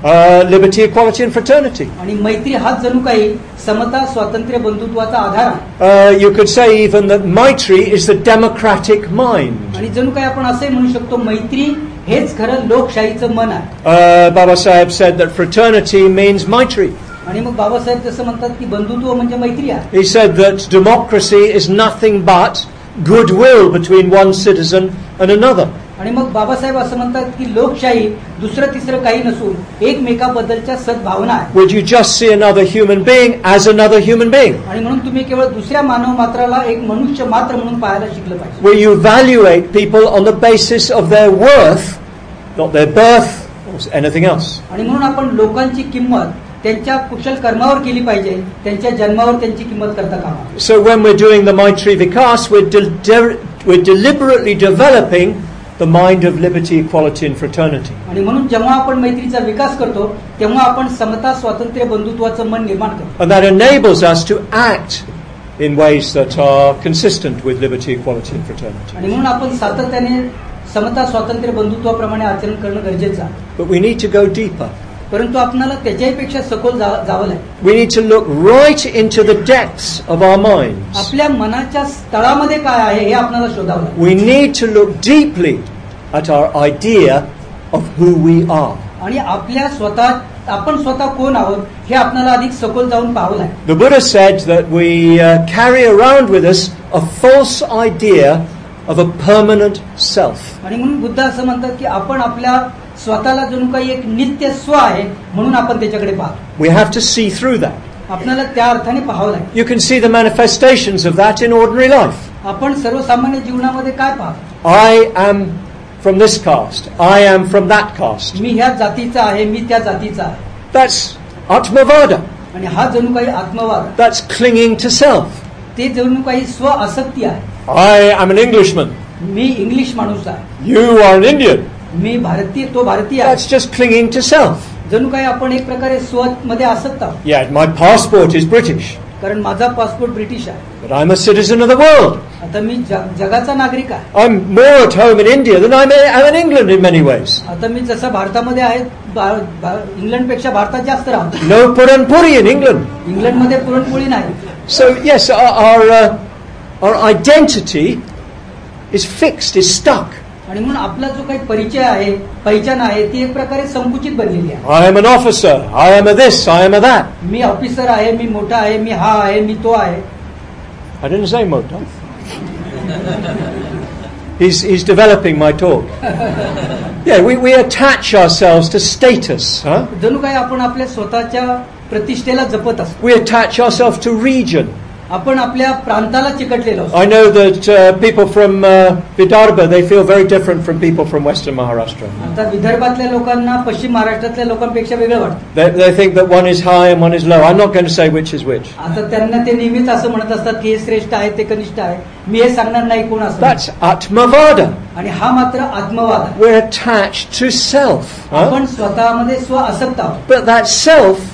Uh, liberty, equality and fraternity. आणि मैत्री हाच जणू काही समता, स्वातंत्र्य, बंधुत्वाचा आधार आहे. Uh, you could say even that Maitri is the democratic mind. आणि जणू काही आपण असंही म्हणू शकतो मैत्री हेच खरं लोकशाहीचं मन आहे. Uh, Baba Sahib said that fraternity means Maitri. आणि मग बाबासाहेब तसं म्हणतात की बंधुत्व म्हणजे मैत्री आहे. He said that democracy is nothing but goodwill between one citizen and another. आणि मग बाबासाहेब असं म्हणतात की लोकशाही दुसरं तिसरं काही नसून एकमेकाबद्दलच्या सद्भावना आहे. Would you just see another human being as another human being? आणि म्हणून तुम्ही केवळ दुसऱ्या मानव मात्राला एक मनुष्य मात्र म्हणून पाहायला शिकलं पाहिजे. Where you evaluate people on the basis of their worth, not their birth or anything else. आणि म्हणून आपण लोकांची किंमत त्यांच्या कुशल कर्मावर केली पाहिजे, त्यांच्या जन्मावर त्यांची किंमत करता कामा. So when we're doing the Maitri Vikas, we're, de- we're deliberately developing the mind of liberty, equality and fraternity. आणि म्हणून जेव्हा आपण मैत्रीचा विकास करतो तेव्हा आपण समता, स्वातंत्र्य, बंधुत्वाचं मन निर्माण करतो. And that enables us to act in ways that are consistent with liberty, equality and fraternity. आणि म्हणून आपण सातत्याने समता, स्वातंत्र्य, बंधुत्वाप्रमाणे आचरण करणं गरजेचं आहे. But we need to go deeper. परंतु आपल्याला त्याच्यापेक्षा सखोल जावं लागेल. We need to look right into the depths of our minds. आपल्या मनाच्या तळामध्ये काय आहे हे आपल्याला शोधावं लागेल. We need to look deeply at our idea of who we are. आणि आपल्या स्वतः आपण स्वतः कोण आहोत हे आपल्याला अधिक सखोल जाऊन पाहावं लागेल. The Buddha said that we uh, carry around with us a false idea of a permanent self. आणि म्हणून बुद्ध असं म्हणतात की आपण आपल्या स्वतःला जणू काही एक नित्य स्व आहे म्हणून आपण त्याच्याकडे पाहतो. We have to see through that. आपल्याला त्या अर्थाने पाहावं लागेल. You can see the manifestations of that in ordinary life. आपण सर्वसामान्य जीवनामध्ये काय पाहतो? I am from this caste. I am from that caste. मी ह्या जातीचा आहे, मी त्या जातीचा आहे. That's Atmavada. आणि हा जणू काही आत्मवाद, That's clinging to self. ते जणू काही स्व आसक्ती आहे. I am an Englishman. मी इंग्लिश माणूस आहे. You are an Indian. मी भारतीय, तो भारतीय आहे. That's just clinging to self. जणू काही आपण एक प्रकारे स्व मध्ये आसक्त आहोत. Yeah, my passport is British, कारण माझा पासपोर्ट ब्रिटिश आहे. but I'm a citizen of the world. आता मी जग- जगाचा नागरिक आहे. I'm more at home in India than I'm am in England in many ways. आता मी जसं भारतामध्ये आहे, इंग्लंडपेक्षा भारतात जास्त राहतो. No Puran Puri in England. इंग्लंडमध्ये पुरणपोळी नाही. So yes, our our, uh, our identity is fixed, is stuck. आणि म्हणून आपला जो काही परिचय आहे, पहिचान आहे, ती एक प्रकारे संकुचित बनलेली आहे. I am an officer. I am a this. I am a that. मी ऑफिसर आहे, मी मोठा आहे, मी हा आहे, मी तो आहे. I didn't say Mota. He's he's developing my talk. Yeah, we we attach ourselves to status, huh? जणू काही आपण आपल्या स्वतःच्या प्रतिष्ठेला जपत असतो. We attach ourselves to region. आपण आपल्या प्रांताला चिकटलेलो असतो. I know that uh, people from uh, Vidarbha, they feel very different from people from Western Maharashtra. आता विदर्भातल्या लोकांना पश्चिम महाराष्ट्रातल्या लोकांपेक्षा वेगळं वाटतं. They, they think that one is high and one is low. I'm not going to say which is which. आता त्यांना ते नेहमीच असं म्हणत असतात की हे श्रेष्ठ आहे, ते कनिष्ठ आहे. मी हे सांगणार नाही कोण असतं. That's Atmavada. आणि हा मात्र आत्मवाद आहे. We're attached to self. Huh? आपण स्वतःमध्ये स्व आसक्त आहोत. But that self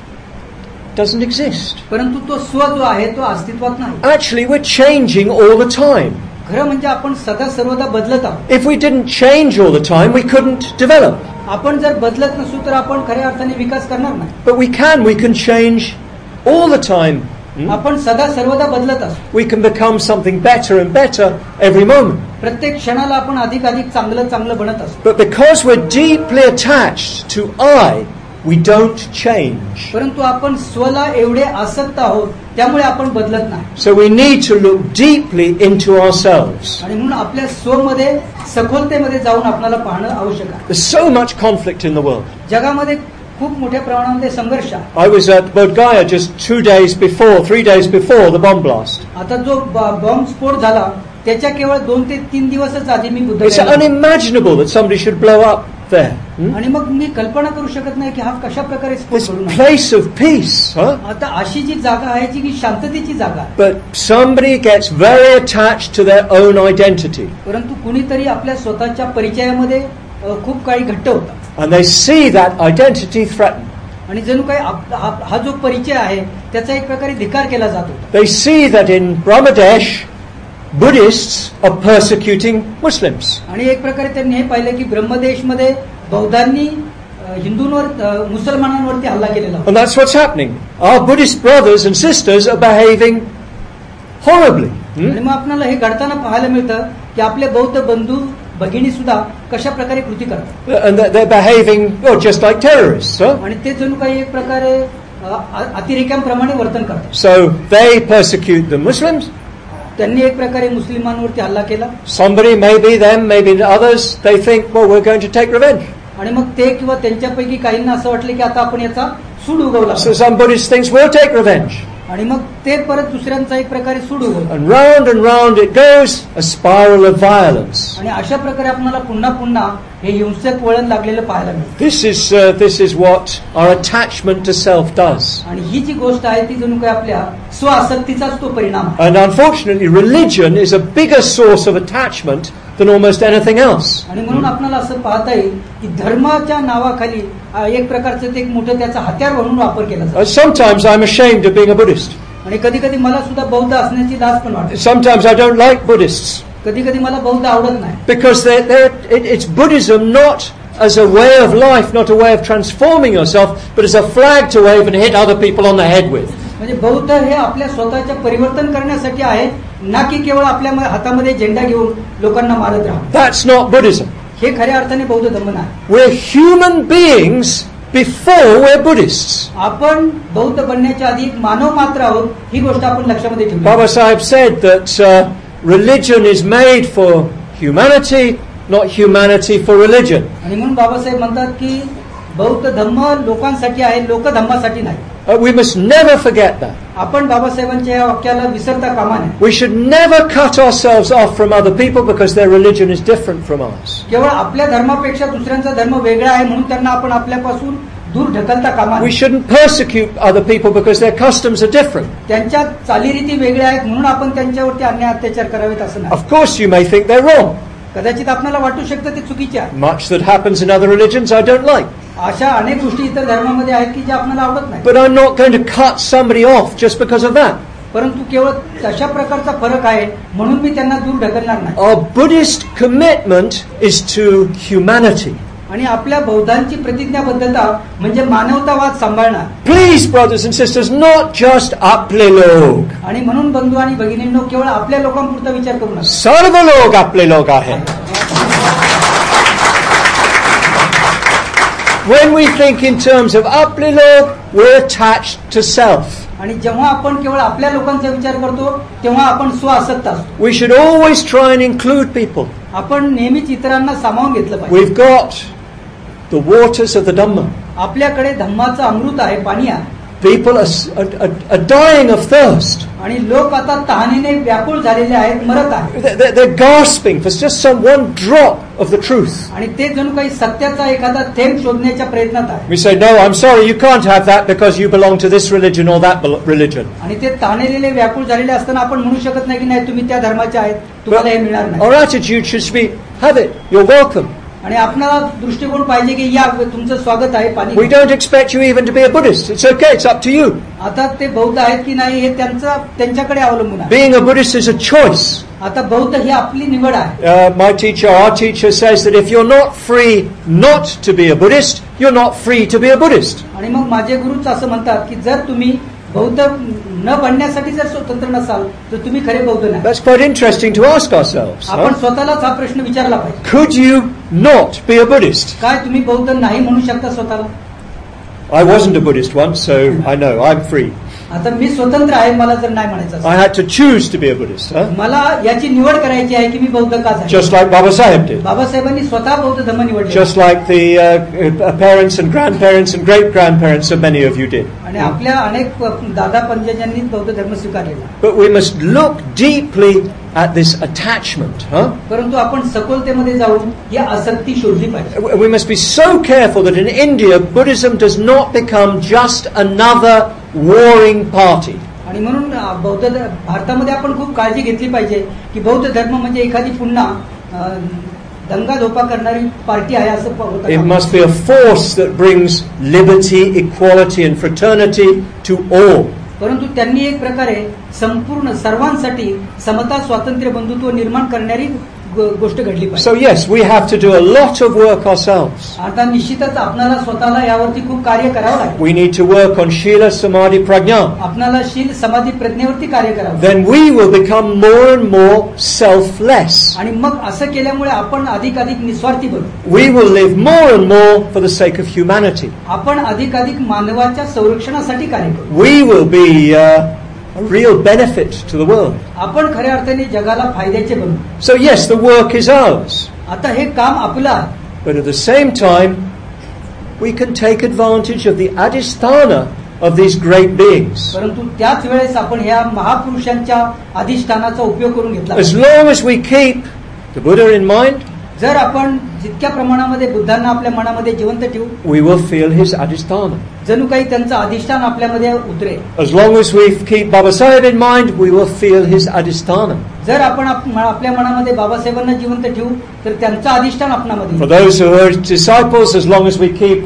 doesn't exist. परंतु तो स्व जो आहे तो अस्तित्वात नाही. Actually, we're changing all the time. खरं म्हणजे आपण सदा सर्वदा बदलत आहोत. If we didn't change all the time, we couldn't develop. आपण जर बदलत नसू तर आपण खऱ्या अर्थाने विकास करणार नाही. But we can. We can change all the time. Hmm? आपण सदा सर्वदा बदलत असतो. We can become something better and better every moment. प्रत्येक क्षणाला आपण अधिक अधिक चांगलं चांगलं बनत असतो. But because we're deeply attached to I, we don't change. परंतु आपण स्वला एवढे आसक्त आहोत त्यामुळे आपण बदलत नाही. So we need to look deeply into ourselves. आणि म्हणून आपल्या स्वमध्ये सखोलतेमध्ये जाऊन आपल्याला पाहणं आवश्यक आहे. There's so much conflict in the world. जगामध्ये खूप मोठ्या प्रमाणामध्ये संघर्ष आहे. I was at Bodh Gaya just two days before, three days before the bomb blast. आता जो बॉम्ब स्फोट झाला त्याच्या केवळ दोन ते तीन दिवसच आधी मी Buddha It's unimaginable that somebody should blow up there. Hmm? आणि मग मी कल्पना करू शकत नाही की हा कशा प्रकारे स्फोट This घडून आला. place of peace, huh? आता अशी जी जागा आहे जी की शांततेची जागा आहे. But somebody gets very attached to their own identity. परंतु कुणीतरी आपल्या स्वतःच्या परिचयामध्ये अ, खूप काही घट्ट होतं. And they see that identity threatened. आणि जणू काही आप- हा हा जो परिचय आहे त्याचा एक प्रकारे धिक्कार केला जातो. They see that in Bangladesh, Buddhists are persecuting Muslims. आणि एक प्रकारे त्यांनी हे पाहिलं की ब्रह्मदेशमध्ये बौद्धांनी अ, हिंदूंवर अ, मुसलमानांवरती हल्ला केलेला होता. And that's what's happening. Our Buddhist brothers and sisters are behaving horribly. Hmm? आणि मग आपल्याला हे घडताना पाहायला मिळतं की आपले बौद्ध बंधू भगिनी सुद्धा कशा प्रकारे कृती करतात. And they're they're behaving oh, just like terrorists. Huh? आणि ते जणू काही एक प्रकारे अ, अ- अतिरेक्यांप्रमाणे वर्तन करतात. So they persecute the Muslims. त्यांनी एक प्रकारे मुस्लिमांवरती हल्ला केला Somebody, maybe them, maybe others, they think, well, we're going to take revenge. आणि मग ते किंवा त्यांच्यापैकी काहींना असं वाटलं की आता आपण याचा सूड उगवला. So some Buddhist thinks we'll take revenge. आणि मग ते परत दुसऱ्यांचा एक प्रकारे सूड उगवला. And round and round it goes, a spiral of violence. आणि अशा प्रकारे आपल्याला पुन्हा पुन्हा हे हिंसक वळण लागलेलं पाहायला मिळतं. This is uh, this is what our attachment to self does. आणि ही जी गोष्ट आहे ती जणू काही आपल्या स्वआसक्तीचाच तो परिणाम आहे. And unfortunately, religion is a bigger source of attachment than almost anything else. आणि म्हणून आपल्याला असं पाहता येईल की धर्माच्या नावाखाली अ, एक प्रकारचं ते एक मोठं त्याचा हत्यार म्हणून वापर केला जातो. Uh, sometimes I'm ashamed of being a Buddhist. आणि कधी कधी मला सुद्धा बौद्ध असण्याची लाज पण वाटते. Sometimes I don't like Buddhists कधी कधी मला बौद्ध आवडत नाही. because they're, they're, it, it's Buddhism not as a way of life, not a way of transforming yourself, but as a flag to wave and hit other people on the head with. म्हणजे बौद्ध हे आपल्या स्वतःच्या परिवर्तन करण्यासाठी आहे, ना की केवळ आपल्या म- हातामध्ये झेंडा घेऊन लोकांना मारत राहा. That's not Buddhism. हे खऱ्या अर्थाने बौद्ध धर्म नाही. We're human beings before we're Buddhists. आपण बौद्ध बनण्याच्या आधी एक मानव मात्र आहोत, ही गोष्ट आपण लक्षामध्ये ठेवली. Baba Sahib said that uh, religion is made for humanity, not humanity for religion. आणि म्हणून बाबासाहेब म्हणतात की बौद्ध धर्म लोकांसाठी आहे, लोक धर्मासाठी नाही. Uh, we must never forget that. आपण बाबासाहेबांच्या या वाक्याला विसरता कामा नये. We should never cut ourselves off from other people because their religion is different from ours. केवळ आपल्या धर्मापेक्षा दुसऱ्यांचा धर्म वेगळा आहे म्हणून त्यांना आपण आपल्यापासून दूर ढकलता कामा We नये. shouldn't persecute other people because their customs are different. त्यांच्या चालीरीती वेगळ्या आहेत म्हणून आपण त्यांच्यावरती अन्याय अत्याचार करावेत असं नाही. Of course, you may think they're wrong. कदाचित आपल्याला वाटू शकतं ते चुकीचे आहे. Much that happens in other religions I don't like. अशा अनेक गोष्टी इतर धर्मामध्ये आहेत की ज्या आपल्याला आवडत नाही. But I'm not going to cut somebody off just because of that. परंतु केवळ तशा प्रकारचा फरक आहे म्हणून मी त्यांना दूर ढकलणार नाही. Our Buddhist commitment is to humanity. आणि आपल्या बौद्धांची प्रतिज्ञाबद्धता म्हणजे मानवतावाद सांभाळणार. Please, brothers and sisters, not just Aple log. आणि म्हणून बंधू आणि भगिनींनो, केवळ आपल्या लोकांपुरता विचार करू नका. Sarva log Aple log ahe. When we think in terms of Aple log, we're attached to self. आणि जेव्हा आपण केवळ आपल्या लोकांचा विचार करतो तेव्हा आपण स्वआसक्त असतो. We should always try and include people. आपण नेहमीच इतरांना सामावून घेतलं पाहिजे. We've got the waters of the Dhamma. आपल्याकडे धम्माचं अमृत आहे, पाणी आहे. People are, are, are dying of thirst. आणि लोक आता तहानेने व्याकुळ झालेले आहेत, मरत आहेत. They're, they're gasping for just some one drop of the truth. आणि ते जणू काही सत्याचा एखादा थेंब शोधण्याच्या प्रयत्नात आहे. We say, no, I'm sorry, you can't have that because you belong to this religion or that bel- religion. आणि ते तहानेलेले व्याकुळ झालेले असताना आपण म्हणू शकत नाही की नाही तुम्ही त्या धर्माचे आहेत, तुम्हाला हे मिळणार नाही. Our attitude should be, have it, you're welcome. आणि आपल्याला दृष्टिकोन पाहिजे की या तुमचं स्वागत आहे, पाणी. We don't expect you even to be a Buddhist. It's okay, it's up to you. आता ते बौद्ध आहेत की नाही हे त्यांचा त्यांच्याकडे अवलंबून आहे. Being a Buddhist is a choice. आता बौद्ध ही आपली निवड आहे. Uh, my teacher, our teacher says that if you're not free not to be a Buddhist, you're not free to be a Buddhist. आणि मग माझे गुरुच असं म्हणतात की जर तुम्ही बौद्ध न बनण्यासाठी जर स्वतंत्र नसाल तर तुम्ही खरे बौद्ध नाही. That's quite interesting to ask ourselves. आपण Huh? स्वतःलाच हा प्रश्न विचारला पाहिजे. Could you not be a Buddhist? काय तुम्ही बौद्ध नाही म्हणू शकता स्वतःला? I wasn't a Buddhist once, so I know I'm free. आता मी स्वतंत्र आहे, मला जर नाही म्हणायचं असेल. I had to choose to be a Buddhist. Huh? मला याची निवड करायची आहे की मी बौद्ध का झालो. Just like Baba Sahib did. बाबासाहेबांनी स्वतः बौद्ध धर्म निवडले. Just like the uh, parents and grandparents and great grandparents of many of you did. आणि आपल्या अनेक दादा पंजजांनी बौद्ध धर्म स्वीकारलेला. But we must look deeply at this attachment. Huh? परंतु आपण सखोलतेमध्ये जाऊन ही आसक्ती शोधली पाहिजे. We must be so careful that in India, Buddhism does not become just another warring party. आणि म्हणून बौद्ध ध- भारतामध्ये आपण खूप काळजी घेतली पाहिजे की बौद्ध धर्म म्हणजे एखादी पुन्हा अं, दंगाधोपा करणारी पार्टी आहे असं प- होतं It का? must be a force that brings liberty, equality and fraternity to all. परंतु त्यांनी एक प्रकारे संपूर्ण सर्वांसाठी समता, स्वातंत्र्य, बंधुत्व निर्माण करणारी गो- गोष्ट घडली पाहिजे. So yes, we have to do a lot of work ourselves. आता निश्चितच आपल्याला स्वतःला यावरती खूप कार्य करावं लागेल. We need to work on Shila Samadhi Prajna. आपल्याला शील समाधी प्रज्ञेवरती कार्य करावं. Then we will become more and more selfless. आणि मग असं केल्यामुळे आपण अधिक अधिक निस्वार्थी बनू. We will live more and more for the sake of humanity. आपण अधिक अधिक मानवाच्या संरक्षणासाठी कार्य करू. We will be uh, a real benefit to the world. आपण खऱ्या अर्थाने जगाला फायद्याचे बनू. So yes, the work is ours. आता हे काम आपलं आहे. But at the same time, we can take advantage of the adhisthana of these great beings. परंतु त्याच वेळेस आपण ह्या महापुरुषांच्या अधिष्ठानाचा उपयोग करून घेतला. As long as we keep the Buddha in mind, जर आपण जितक्या प्रमाणामध्ये बुद्धांना आपल्या मनामध्ये जिवंत ठेवू, we will feel his adhisthana. जणू काही त्यांचं अधिष्ठान आपल्यामध्ये उतरेल. As long as we keep Baba Sahib in mind, we will feel his adhisthana. जर आपण आप- आपल्या मनामध्ये बाबासाहेबांना जिवंत ठेवू तर त्यांचं अधिष्ठान आपणामध्ये For येईल. those who are disciples, as long as we keep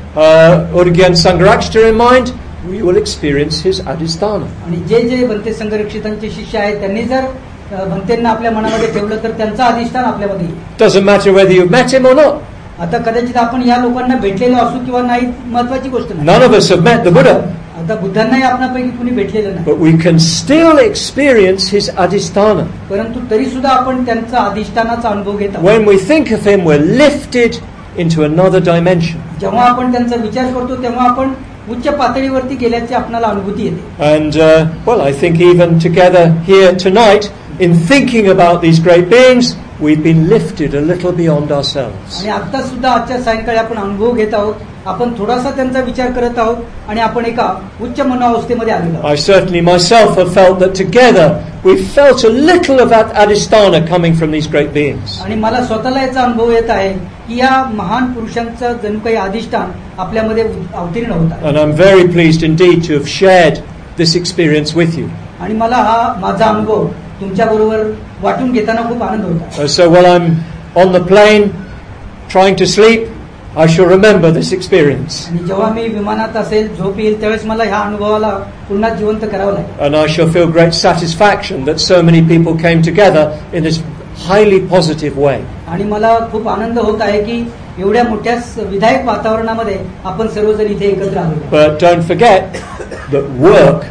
uh, Urgyan Sangharakshita in mind, we will experience his adhisthana. आणि जे जे भंते संघरक्षितांचे शिष्य आहेत त्यांनी जर अ, भंतेंना आपल्या मनामध्ये ठेवलं तर त्यांचं अधिष्ठान आपल्यामध्ये येईल. Doesn't matter whether you've met him or not. आता कदाचित आपण या लोकांना भेटलेलो असू किंवा नाही, महत्वाची गोष्ट नाही. None of us have met the Buddha, आता बुद्धांनाही आपणापैकी कुणी भेटलेलं नाही, but we can still experience his adhisthana. परंतु तरी सुद्धा आपण त्यांचा अधिष्ठानाचा अनुभव घेत आहोत. When we think of him, we're lifted into another dimension. जेव्हा आपण त्यांचा विचार करतो तेव्हा आपण उच्च पातळीवरती गेल्याची आपल्याला अनुभूती येते. And, uh, well, I think even together here tonight, in thinking about these great beings, we've been lifted a little beyond ourselves. आणि आता सुद्धा आजच्या सायंकाळी आपण अनुभव घेत आहोत. आपण थोडासा त्यांचा विचार करत आहोत आणि आपण एका उच्च मनोअवस्थेमध्ये आलेलो आहोत. I certainly myself have felt that together we've felt a little of that adhisthana coming from these great beings. आणि मला स्वतःला याचा अनुभव येत आहे की या महान पुरुषांचं जणू काही अधिष्ठान आपल्यामध्ये अवतीर्ण होत आहे. And I'm very pleased indeed to have shared this experience with you. आणि मला हा माझा अनुभव तुमच्या बरोबर वाटून घेताना खूप आनंद होता. Uh, so while I'm on the plane trying to sleep, I shall remember this experience. आणि जेव्हा मी विमानात असेल, झोप येईल, त्यावेळेस मला ह्या अनुभवाला पुन्हा जिवंत करावं लागेल. And I shall feel great satisfaction that so many people came together in this highly positive way. आणि मला खूप आनंद होत आहे की एवढ्या मोठ्या विधायक वातावरणामध्ये आपण सर्वजण इथे एकत्र आलो. But don't forget that work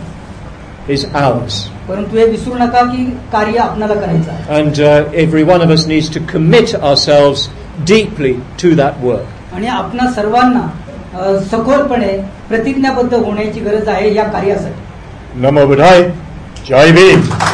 is ours. परंतु हे विसरू नका की कार्य आपल्याला करायचं आहे. And uh, every one of us needs to commit ourselves deeply to that work. आणि आपणा सर्वांना अ, सखोलपणे प्रतिज्ञाबद्ध होण्याची गरज आहे या कार्यासाठी. Namo Buddhaya. Jai Bhim.